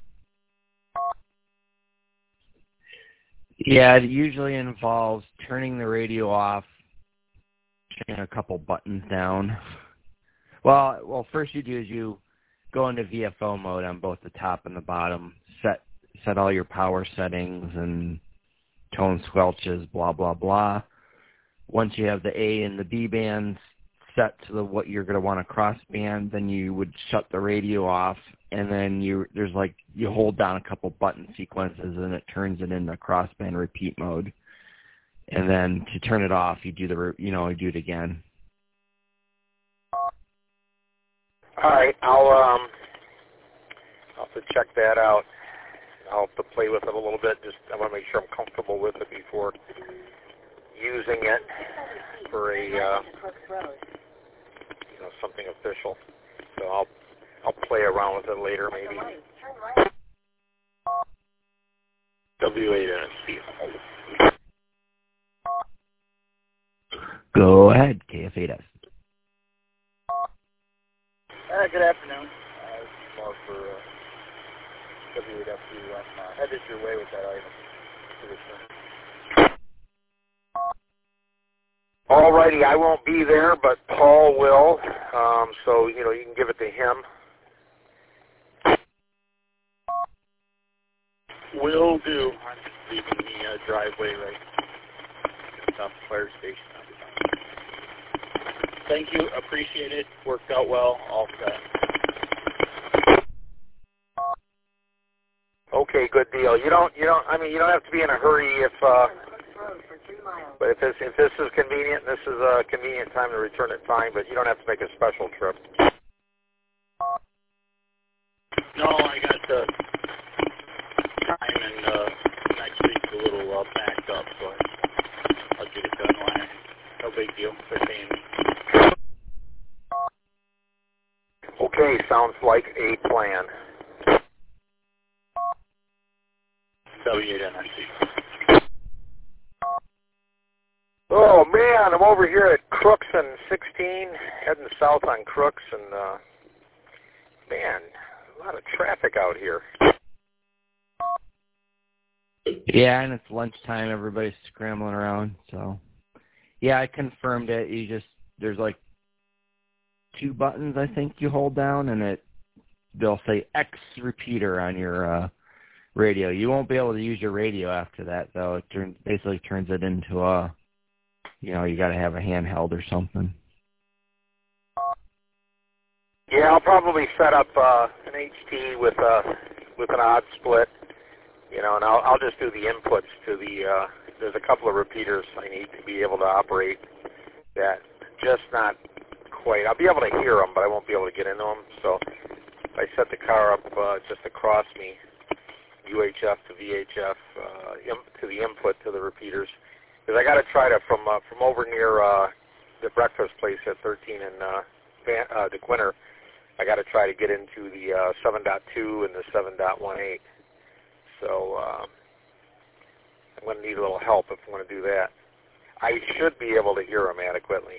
Yeah, it usually involves turning the radio off, changing a couple buttons down. Well, well, first you do is you go into V F O mode on both the top and the bottom, set set all your power settings and tone squelches, blah, blah, blah. Once you have the A and the B bands set to the, what you're going to want to cross band, then you would shut the radio off, and then you there's like you hold down a couple button sequences and it turns it into crossband repeat mode. And then to turn it off, you do the you know you do it again. All right, I'll um I'll have to check that out. I'll have to play with it a little bit. Just I want to make sure I'm comfortable with it before using it for a uh, you know something official. So I'll I'll play around with it later, maybe. W eight S C. Go ahead, K F eight S. Uh, good afternoon. Uh, this is Mark for uh, W eight F C. I'm uh, headed your way with that item. All righty, I won't be there, but Paul will. Um, so you know you can give it to him. Will do. I'm leaving the uh, driveway right off the fire station. Thank you. Appreciate it. Worked out well. All set. Okay, good deal. You don't, you don't. I mean, you don't have to be in a hurry if. Uh, but if this, if this is convenient, this is a convenient time to return it. Fine, but you don't have to make a special trip. No, I got the time, and uh, next week's a little uh, backed up, so I'll get it done. When no big deal. They're paying me. Okay, sounds like a plan. W eight N S C. Oh man, I'm over here at Crooks and sixteen, heading south on Crooks, and uh, man, a lot of traffic out here. Yeah, and it's lunchtime. Everybody's scrambling around. So, yeah, I confirmed it. You just there's like two buttons I think you hold down, and it they'll say X repeater on your uh, radio. You won't be able to use your radio after that, though. It turn, basically turns it into a, you know, you got to have a handheld or something. Yeah, I'll probably set up uh, an H T with a with an odd split, you know, and I'll I'll just do the inputs to the. Uh, there's a couple of repeaters I need to be able to operate that just not quite. I'll be able to hear them, but I won't be able to get into them. So if I set the car up uh, just across me, U H F to V H F uh, im- to the input to the repeaters. Because I got to try to, from uh, from over near uh, the breakfast place at thirteen and uh, Van, uh, DeQuinter, I got to try to get into the uh, seven point two and the seven point eighteen. So um, I'm going to need a little help if I'm going to do that. I should be able to hear them adequately.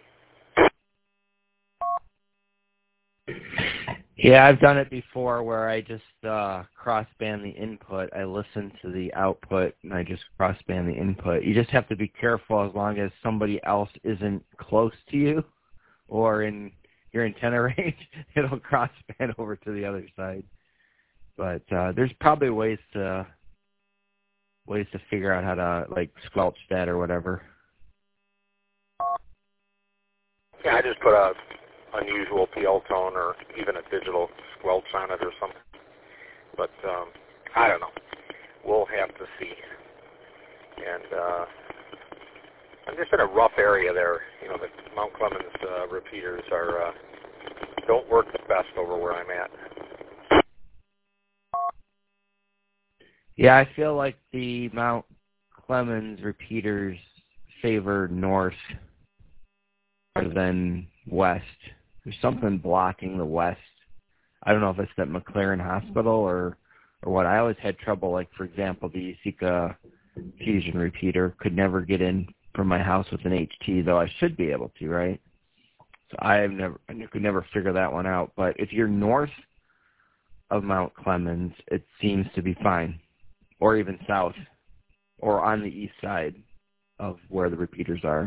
Yeah, I've done it before where I just uh, crossband the input. I listen to the output, and I just crossband the input. You just have to be careful as long as somebody else isn't close to you or in your antenna range, it'll crossband over to the other side. But uh, there's probably ways to ways to figure out how to, like, squelch that or whatever. Yeah, I just put a unusual P L tone or even a digital squelch on it or something. But um, I don't know. We'll have to see. And uh, I'm just in a rough area there. You know, the Mount Clemens uh, repeaters are uh, don't work the best over where I'm at. Yeah, I feel like the Mount Clemens repeaters favor north rather than west. There's something blocking the west. I don't know if it's that McLaren Hospital or or what. I always had trouble, like, for example, the Sika Fusion repeater could never get in from my house with an H T, though I should be able to, right? So I have never, I could never figure that one out. But if you're north of Mount Clemens, it seems to be fine, or even south, or on the east side of where the repeaters are.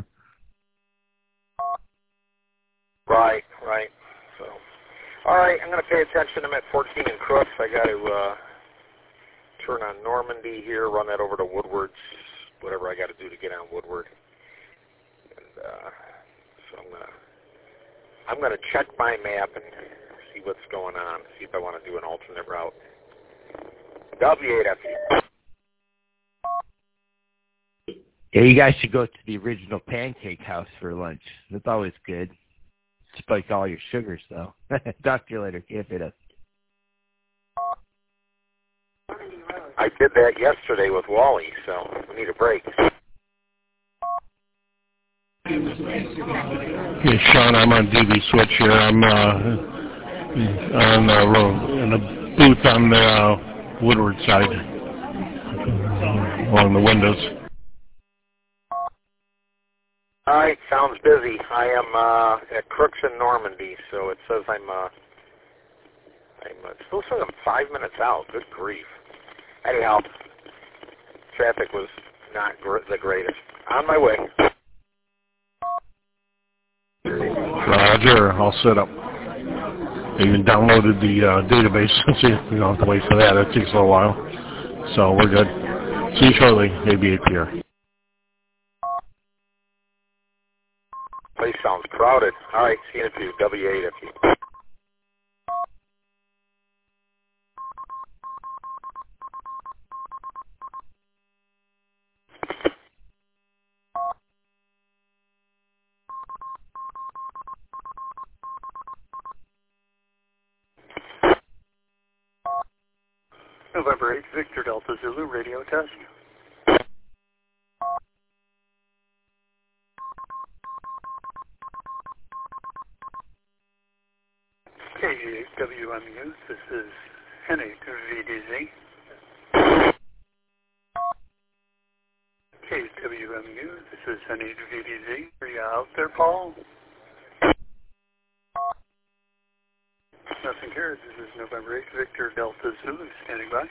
Right, right. So, all right, I'm going to pay attention. I'm at fourteen in Crooks. I got to uh, turn on Normandy here, run that over to Woodward's, whatever I got to do to get on Woodward. And uh, so I'm going to I'm going to check my map and see what's going on, see if I want to do an alternate route. W eight F U. Yeah, you guys should go to the original Pancake House for lunch. That's always good. Spike all your sugars, though. Talk to you later. Can't fit us. I did that yesterday with Wally, so we need a break. Hey, Sean, I'm on D V Switch here. I'm uh, on the road in a booth on the uh, Woodward side, along the windows. All right, sounds busy. I am uh, at Crooks and Normandy, so it says I'm. Uh, I'm uh, still says I'm five minutes out. Good grief. Anyhow, traffic was not gr- the greatest. On my way. Roger, I'll set up. I even downloaded the uh, database. See, you don't have to wait for that. It takes a little while. So we're good. See you shortly. A B A P here. Place sounds crowded. All right, see you in a few. W eight F U. November eighth, Victor Delta Zulu, radio test. K G eight W M U, this is N eight V D Z. K H W M U, this is N eight V D Z. Are you out there, Paul? Nothing here. This is November eighth, Victor Delta Zulu, standing by.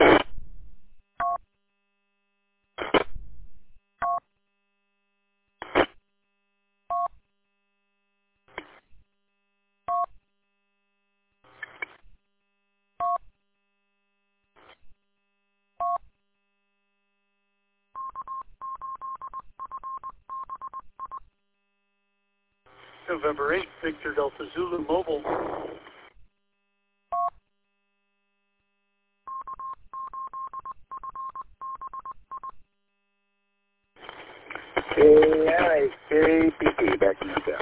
November eighth, Victor Delta Zulu, mobile. K I P P, back in the cell.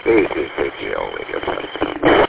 K C K J O Radio Test.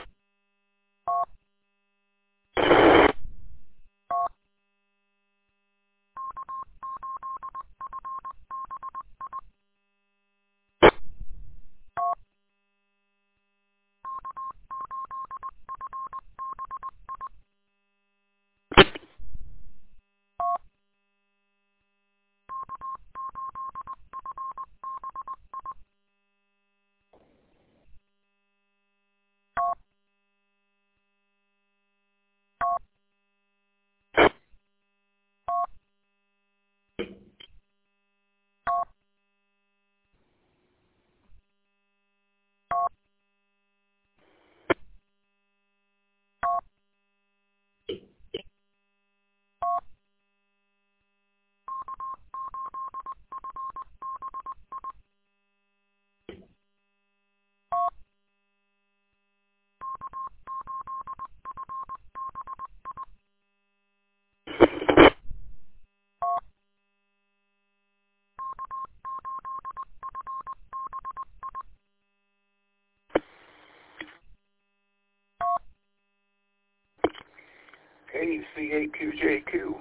K C A Q J Q.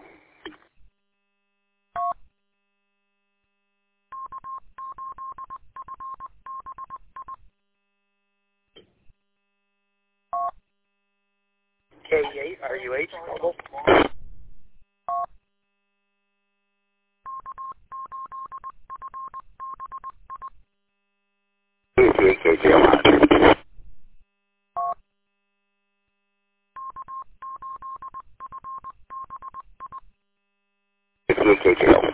K eight R U H Mobile. K C A K J O monitor. K C A K J O.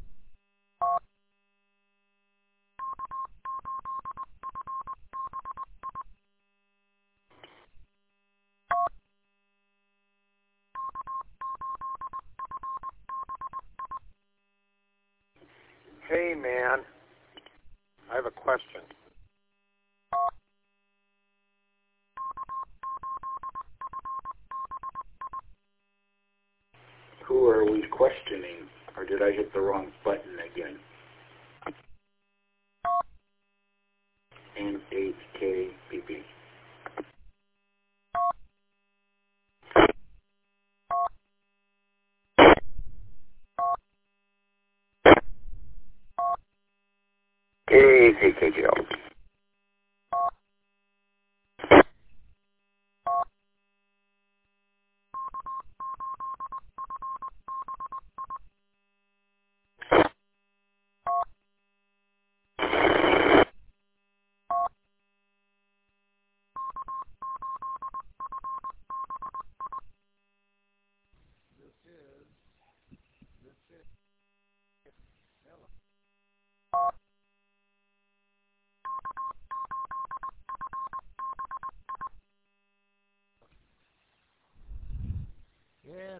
Hey, man. I have a question. Who are we questioning? Or did I hit the wrong button again? N H K P P. K C A K J O. Yeah.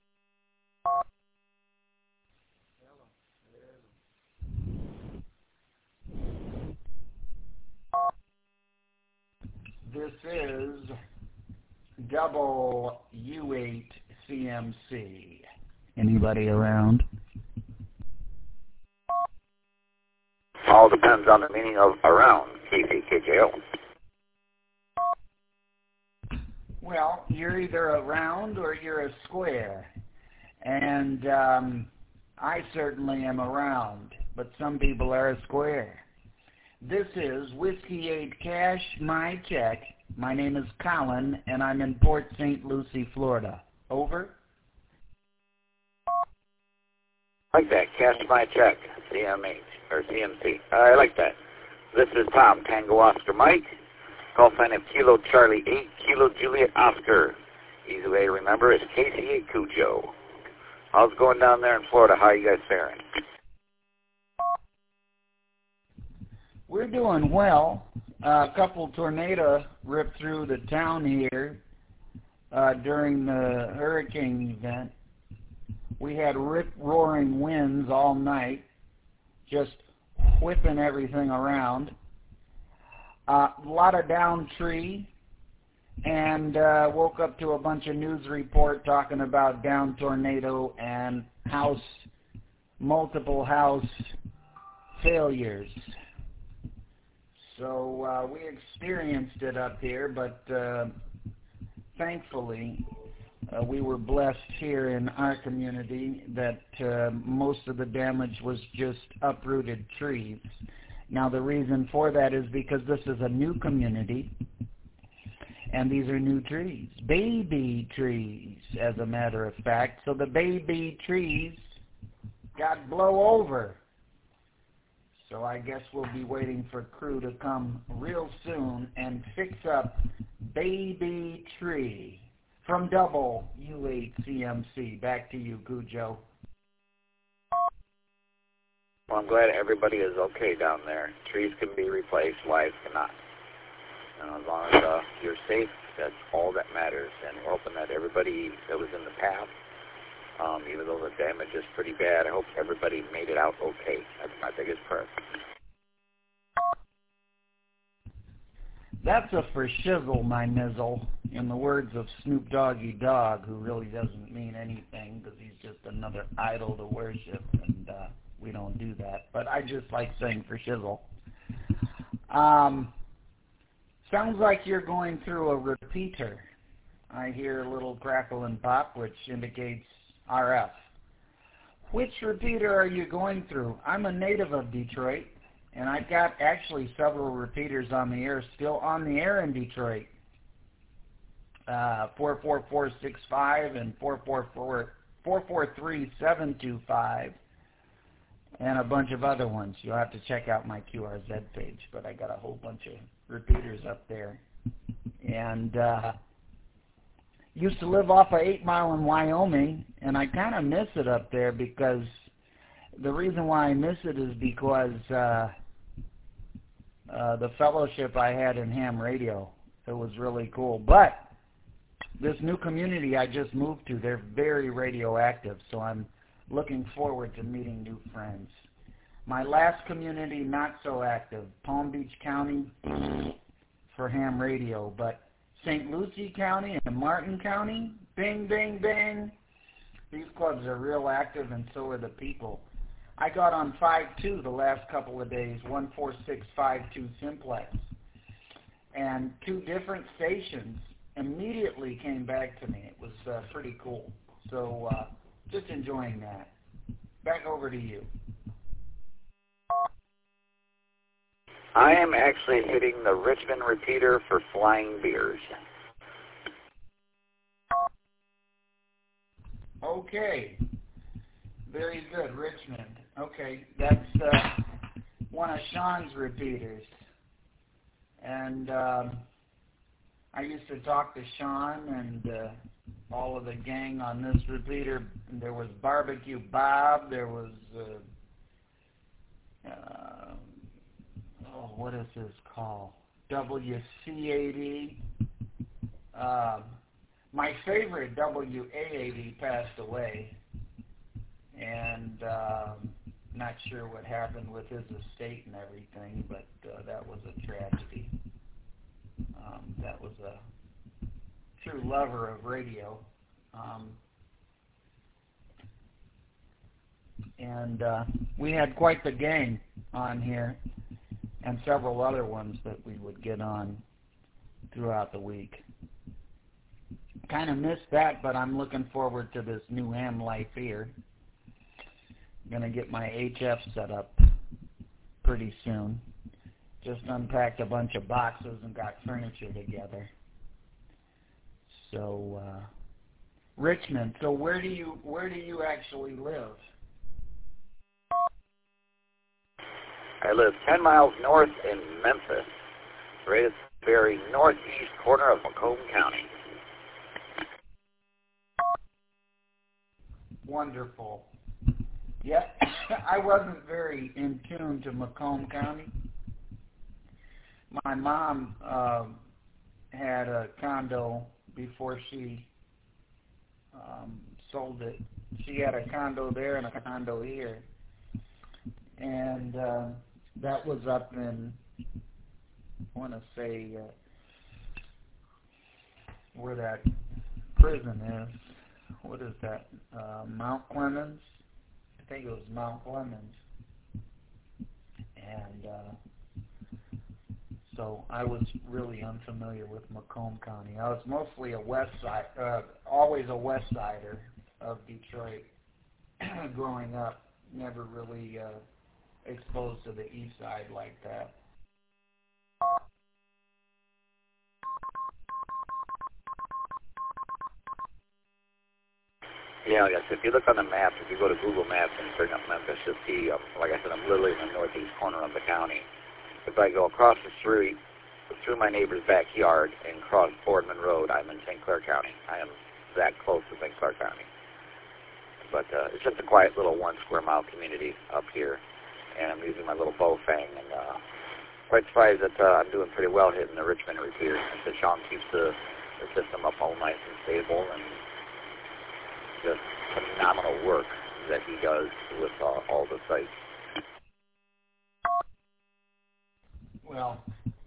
This is double U eight C M C. Anybody around? All depends on the meaning of around. K C A K J O. Well, you're either a round or you're a square. And um, I certainly am a round, but some people are a square. This is Whiskey eight Cash, my check. My name is Colin, and I'm in Port Saint Lucie, Florida. Over. Like that. Cash my check. C M H or C M C. I like that. This is Tom, Tango Oscar Mike. Call sign of Kilo Charlie eight, Kilo Juliet Oscar. Easy way to remember is K C A Cujo. How's it going down there in Florida? How are you guys faring? We're doing well. Uh, a couple tornadoes ripped through the town here uh, during the hurricane event. We had rip-roaring winds all night, just whipping everything around. Uh, a lot of downed tree, and uh, woke up to a bunch of news report talking about downed tornado and house, multiple house failures. So uh, we experienced it up here, but uh, thankfully uh, we were blessed here in our community that uh, most of the damage was just uprooted trees. Now the reason for that is because this is a new community, and these are new trees, baby trees, as a matter of fact. So the baby trees got blow over. So I guess we'll be waiting for crew to come real soon and fix up baby tree. From Double U eight C M C, back to you, Cujo. Well, I'm glad everybody is okay down there. Trees can be replaced, lives cannot. And as long as uh, you're safe, that's all that matters. And we're hoping that everybody that was in the path, um, even though the damage is pretty bad, I hope everybody made it out okay. That's my biggest prayer. That's a for shizzle, my nizzle, in the words of Snoop Doggy Dogg, who really doesn't mean anything because he's just another idol to worship, and uh, we don't do that. But I just like saying for shizzle. Um, sounds like you're going through a repeater. I hear a little crackle and pop, which indicates R F. Which repeater are you going through? I'm a native of Detroit, and I've got actually several repeaters on the air, still on the air in Detroit. Uh, four four four six five and four four four, four four three seven two five, and a bunch of other ones. You'll have to check out my Q R Z page, but I got a whole bunch of repeaters up there. And uh, used to live off of eight mile in Wyoming, and I kind of miss it up there because the reason why I miss it is because uh, uh, the fellowship I had in ham radio. It was really cool. But this new community I just moved to, they're very radioactive, so I'm looking forward to meeting new friends. My last community, not so active, Palm Beach County for ham radio, but Saint Lucie County and Martin County, bing, bing, bing. These clubs are real active, and so are the people. I got on five two the last couple of days, one four six five two Simplex, and two different stations immediately came back to me. It was uh, pretty cool. So uh, just enjoying that. Back over to you. I am actually hitting the Richmond repeater for Flying Beers. Okay. Very good, Richmond. Okay, that's uh, one of Sean's repeaters. And um, I used to talk to Sean and uh, all of the gang on this repeater. There was Barbecue Bob. There was, uh, uh, oh, what is this called? W C eighty. Uh, my favorite W A eighty passed away. And um, not sure what happened with his estate and everything, but uh, that was a tragedy. Um, that was a true lover of radio. Um, and uh, we had quite the gang on here and several other ones that we would get on throughout the week. Kind of missed that, but I'm looking forward to this new ham life here. I'm going to get my H F set up pretty soon. Just unpacked a bunch of boxes and got furniture together. So, uh, Richmond. So where do you where do you actually live? I live ten miles north in Memphis, right at the very northeast corner of Macomb County. Wonderful. Yeah, I wasn't very in tune to Macomb County. My mom uh, had a condo before she um, sold it. She had a condo there and a condo here. And uh, that was up in, I want to say, uh, where that prison is. What is that? Uh, Mount Clemens? I think it was Mount Clemens. And uh, so I was really unfamiliar with Macomb County. I was mostly a west side, uh, always a west sider of Detroit growing up. Never really uh, exposed to the east side like that. Yeah, yes. If you look on the map, if you go to Google Maps and bring up Memphis, you'll see, um, like I said, I'm literally in the northeast corner of the county. If I go across the street, through my neighbor's backyard, and cross Boardman Road, I'm in Saint Clair County. I am that close to Saint Clair County. But uh, it's just a quiet little one square mile community up here, and I'm using my little Bofang, and uh, quite surprised that uh, I'm doing pretty well hitting the Richmond repeater, and that Sean keeps the, the system up all nice and stable, and just phenomenal work that he does with uh, all the sites. Well,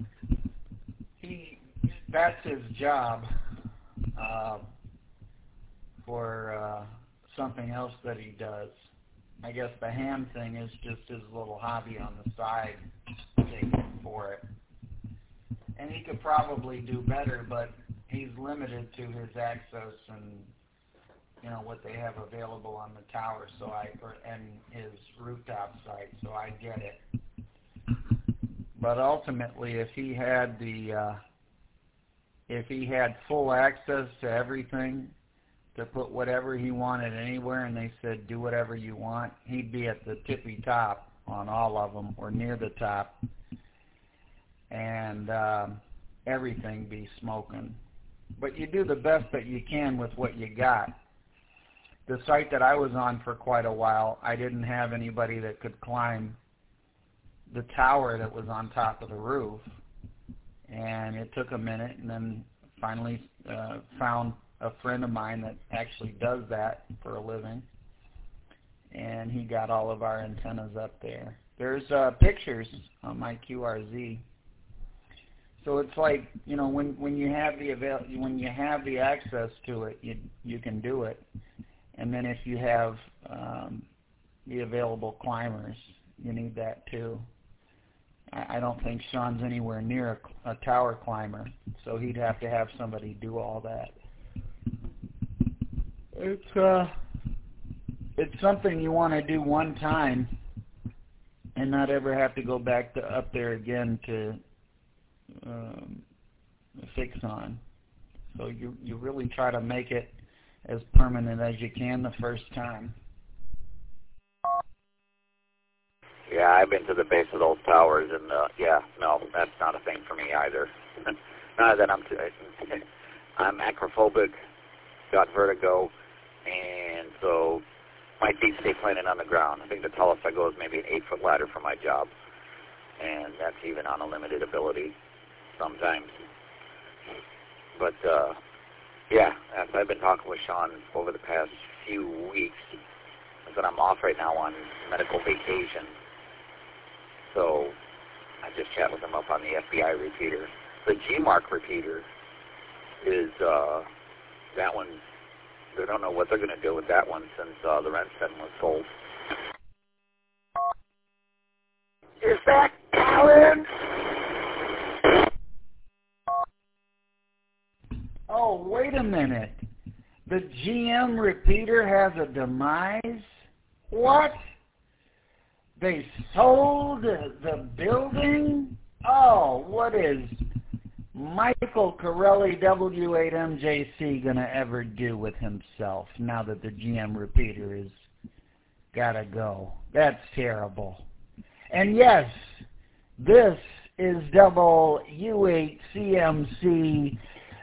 he that's his job uh, for uh, something else that he does. I guess the ham thing is just his little hobby on the side, taking for it. And he could probably do better, but he's limited to his access and, you know, what they have available on the tower, so I or, and his rooftop site, so I get it. But ultimately, if he had the uh, if he had full access to everything, to put whatever he wanted anywhere, and they said do whatever you want, he'd be at the tippy top on all of them, or near the top, and um, everything be smoking. But you do the best that you can with what you got. The site that I was on for quite a while, I didn't have anybody that could climb the tower that was on top of the roof, and it took a minute, and then finally uh, found a friend of mine that actually does that for a living, and he got all of our antennas up there. There's uh, pictures on my Q R Z. So it's like, you know, when when you have the avail when you have the access to it, you you can do it. And then if you have um, the available climbers, you need that too. I, I don't think Sean's anywhere near a, a tower climber, so he'd have to have somebody do all that. It's uh, it's something you want to do one time, and not ever have to go back to up there again to um, fix on. So you you really try to make it as permanent as you can the first time. Yeah, I've been to the base of those towers, and uh, yeah, no, that's not a thing for me either. Not that I'm too, I'm acrophobic, got vertigo, and so my feet stay planted on the ground. I think the tallest I go is maybe an eight-foot ladder for my job, and that's even on a limited ability sometimes. But uh, yeah, as I've been talking with Sean over the past few weeks, that I'm off right now on medical vacation. So I just chat with him up on the F B I repeater. The G-Mark repeater is, uh, that one, they don't know what they're going to do with that one since uh, the Renstead was sold. Is that Alan? Oh, wait a minute. The G M repeater has a demise? What? They sold the building? Oh, what is Michael Corelli W eight M J C going to ever do with himself now that the G M repeater is got to go? That's terrible. And yes, this is double U eight C M C.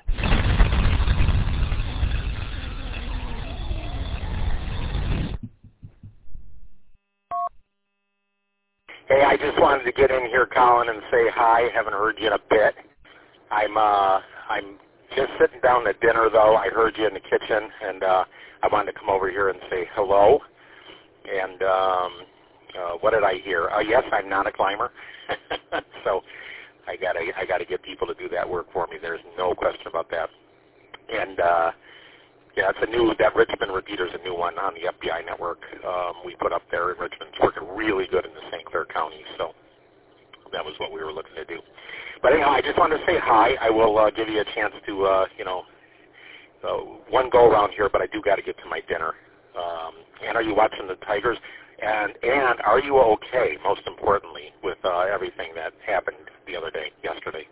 Hey, I just wanted to get in here, Colin, and say hi. Haven't heard you in a bit. I'm uh, I'm just sitting down to dinner, though. I heard you in the kitchen, and uh, I wanted to come over here and say hello. And um, uh, what did I hear? Uh, yes, I'm not a climber, so I gotta I gotta get people to do that work for me. There's no question about that. And uh, yeah, it's a new, that Richmond repeater is a new one on the F B I network um, we put up there in Richmond. It's working really good in the Saint Clair County, so that was what we were looking to do. But anyhow, I just wanted to say hi. I will uh, give you a chance to, uh, you know, uh, one go around here, but I do got to get to my dinner. Um, and are you watching the Tigers? And and are you okay, most importantly, with uh, everything that happened the other day, yesterday?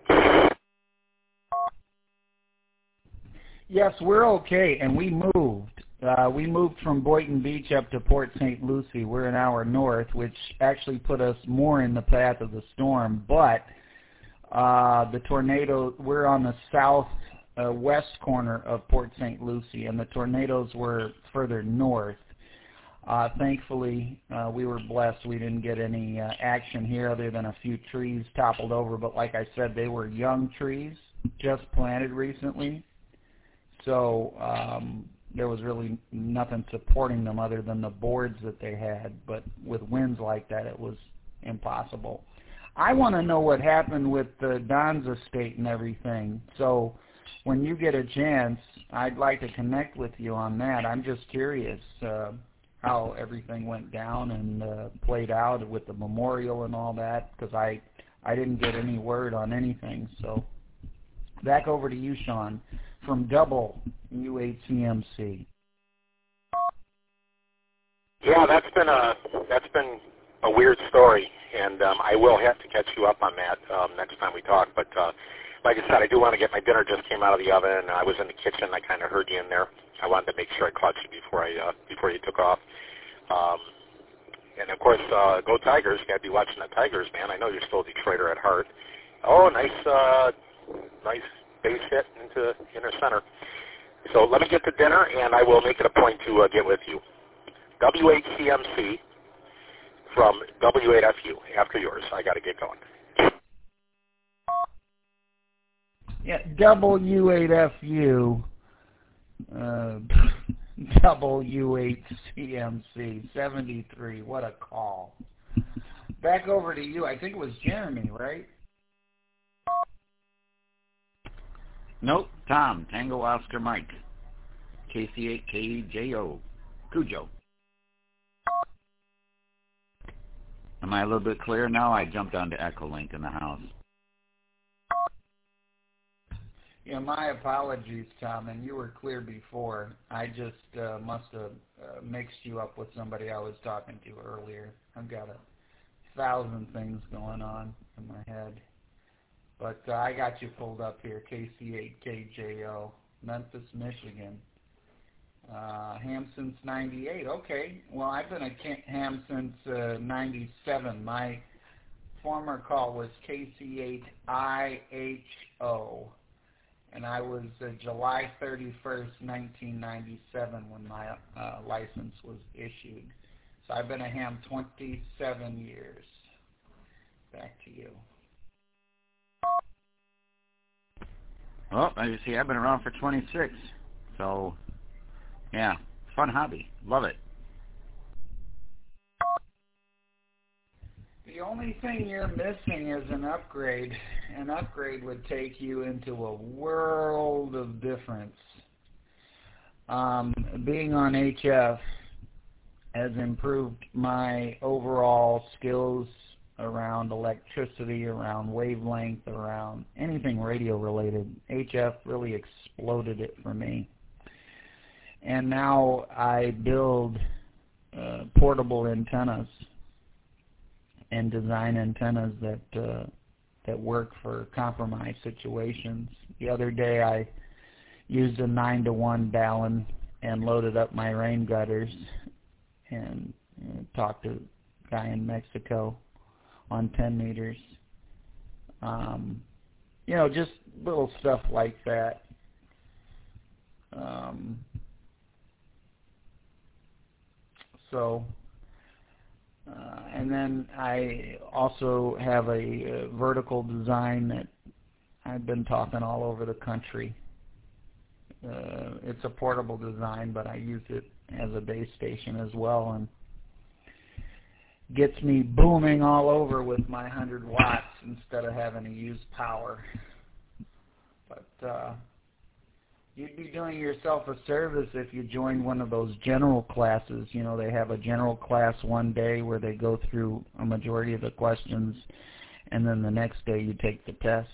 Yes, we're okay, and we moved. Uh, we moved from Boynton Beach up to Port Saint Lucie. We're an hour north, which actually put us more in the path of the storm. But uh, the tornado, we're on the south uh, west corner of Port Saint Lucie, and the tornadoes were further north. Uh, thankfully, uh, we were blessed. We didn't get any uh, action here other than a few trees toppled over. But like I said, they were young trees, just planted recently. So um, there was really nothing supporting them other than the boards that they had. But with winds like that, it was impossible. I want to know what happened with the Don's estate and everything. So when you get a chance, I'd like to connect with you on that. I'm just curious uh, how everything went down and uh, played out with the memorial and all that, because I, I didn't get any word on anything. So back over to you, Sean, from Double U eight C M C. Yeah, that's been a that's been a weird story, and um, I will have to catch you up on that um, next time we talk. But uh, like I said, I do want to get my dinner. Just came out of the oven. I was in the kitchen. I kind of heard you in there. I wanted to make sure I caught you before I uh, before you took off. Um, and of course, uh, go Tigers! Got to be watching the Tigers, man. I know you're still a Detroiter at heart. Oh, nice, uh, nice base hit into inner center. So let me get to dinner, and I will make it a point to uh, get with you. W eight C M C from W eight F U after yours. I got to get going. Yeah, W eight F U. Uh, W eight C M C seventy-three. What a call. Back over to you. I think it was Jeremy, right? Nope. Tom. Tango Oscar Mike. K C eight K J O. Cujo. Am I a little bit clear now? I jumped onto Echolink in the house. Yeah, my apologies, Tom, and you were clear before. I just uh, must have uh, mixed you up with somebody I was talking to earlier. I've got a thousand things going on in my head. But uh, I got you pulled up here, K C eight K J O, Memphis, Michigan. Uh, ham since ninety-eight. Okay, well, I've been a ham since uh, ninety-seven. My former call was K C eight I H O. And I was uh, July thirty-first, nineteen ninety-seven when my uh, license was issued. So I've been a ham twenty-seven years. Back to you. Well, as you see, I've been around for twenty-six. So, yeah, fun hobby. Love it. The only thing you're missing is an upgrade. An upgrade would take you into a world of difference. Um, being on H F has improved my overall skills around electricity, around wavelength, around anything radio related. H F really exploded it for me. And now I build uh, portable antennas and design antennas that uh, that work for compromised situations. The other day I used a nine to one Dallin and loaded up my rain gutters and uh, talked to a guy in Mexico on ten meters. Um, you know, just little stuff like that. Um, so... Uh, and then I also have a, a vertical design that I've been talking all over the country. Uh, it's a portable design, but I use it as a base station as well, and gets me booming all over with my one hundred watts instead of having to use power. But uh, you'd be doing yourself a service if you joined one of those general classes. You know, they have a general class one day where they go through a majority of the questions, and then the next day you take the test?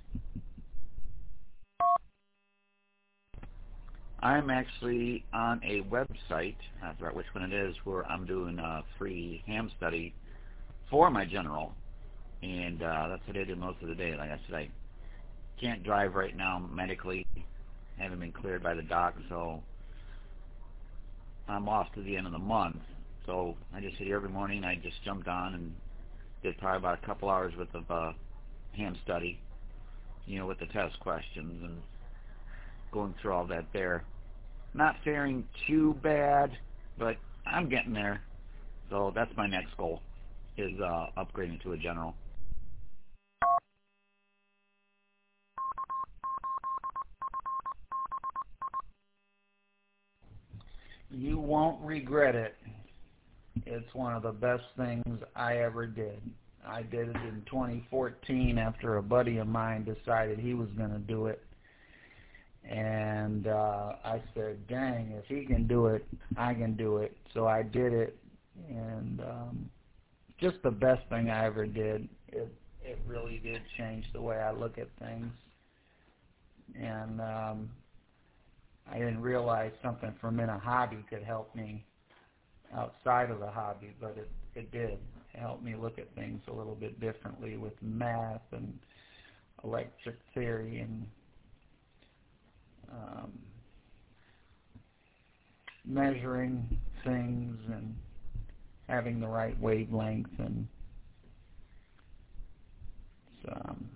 I'm actually on a website, I forgot which one it is, where I'm doing a free ham study for my general, and uh, that's what I do most of the day. Like I said, I can't drive right now medically, haven't been cleared by the doc, so I'm off to the end of the month. So I just sit here every morning, I just jumped on and did probably about a couple hours worth of uh, ham study, you know, with the test questions and going through all that there. Not faring too bad, but I'm getting there. So that's my next goal, is uh, upgrading to a general. You won't regret it. It's one of the best things I ever did. I did it in twenty fourteen after a buddy of mine decided he was going to do it. And uh, I said, dang, if he can do it, I can do it. So I did it, and um, just the best thing I ever did. It, it really did change the way I look at things. And um, I didn't realize something from in a hobby could help me outside of the hobby, but it, it did. It helped me look at things a little bit differently with math and electric theory and um, measuring things and having the right wavelength, and it's um,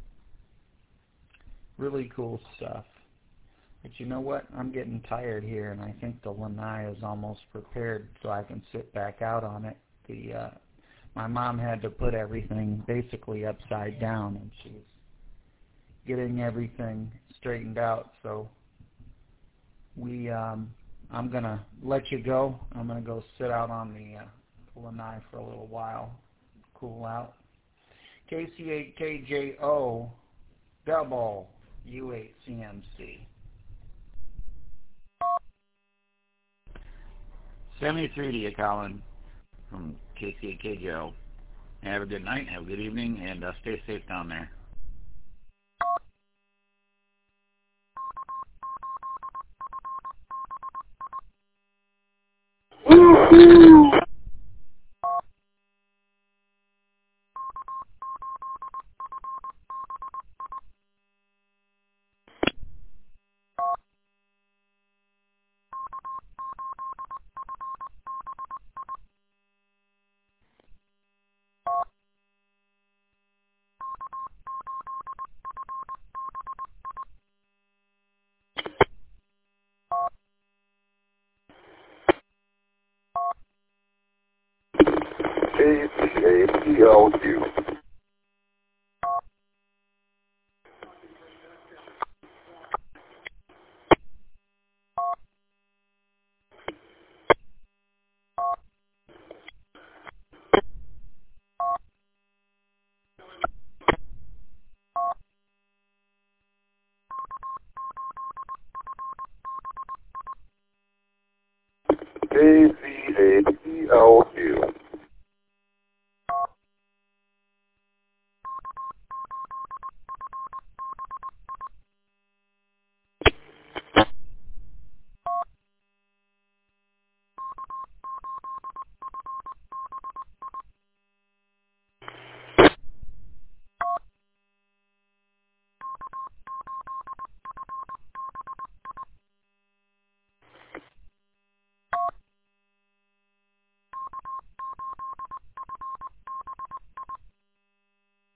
really cool stuff. But you know what? I'm getting tired here, and I think the lanai is almost prepared so I can sit back out on it. The uh, my mom had to put everything basically upside down, and she's getting everything straightened out. So we, um, I'm gonna let you go. I'm gonna go sit out on the uh, lanai for a little while, cool out. K C eight K J O, double U eight C M C. seventy-three to you, Colin, from K C eight K J O. Have a good night, have a good evening, and uh, stay safe down there. Woo-hoo! K C A P L U. K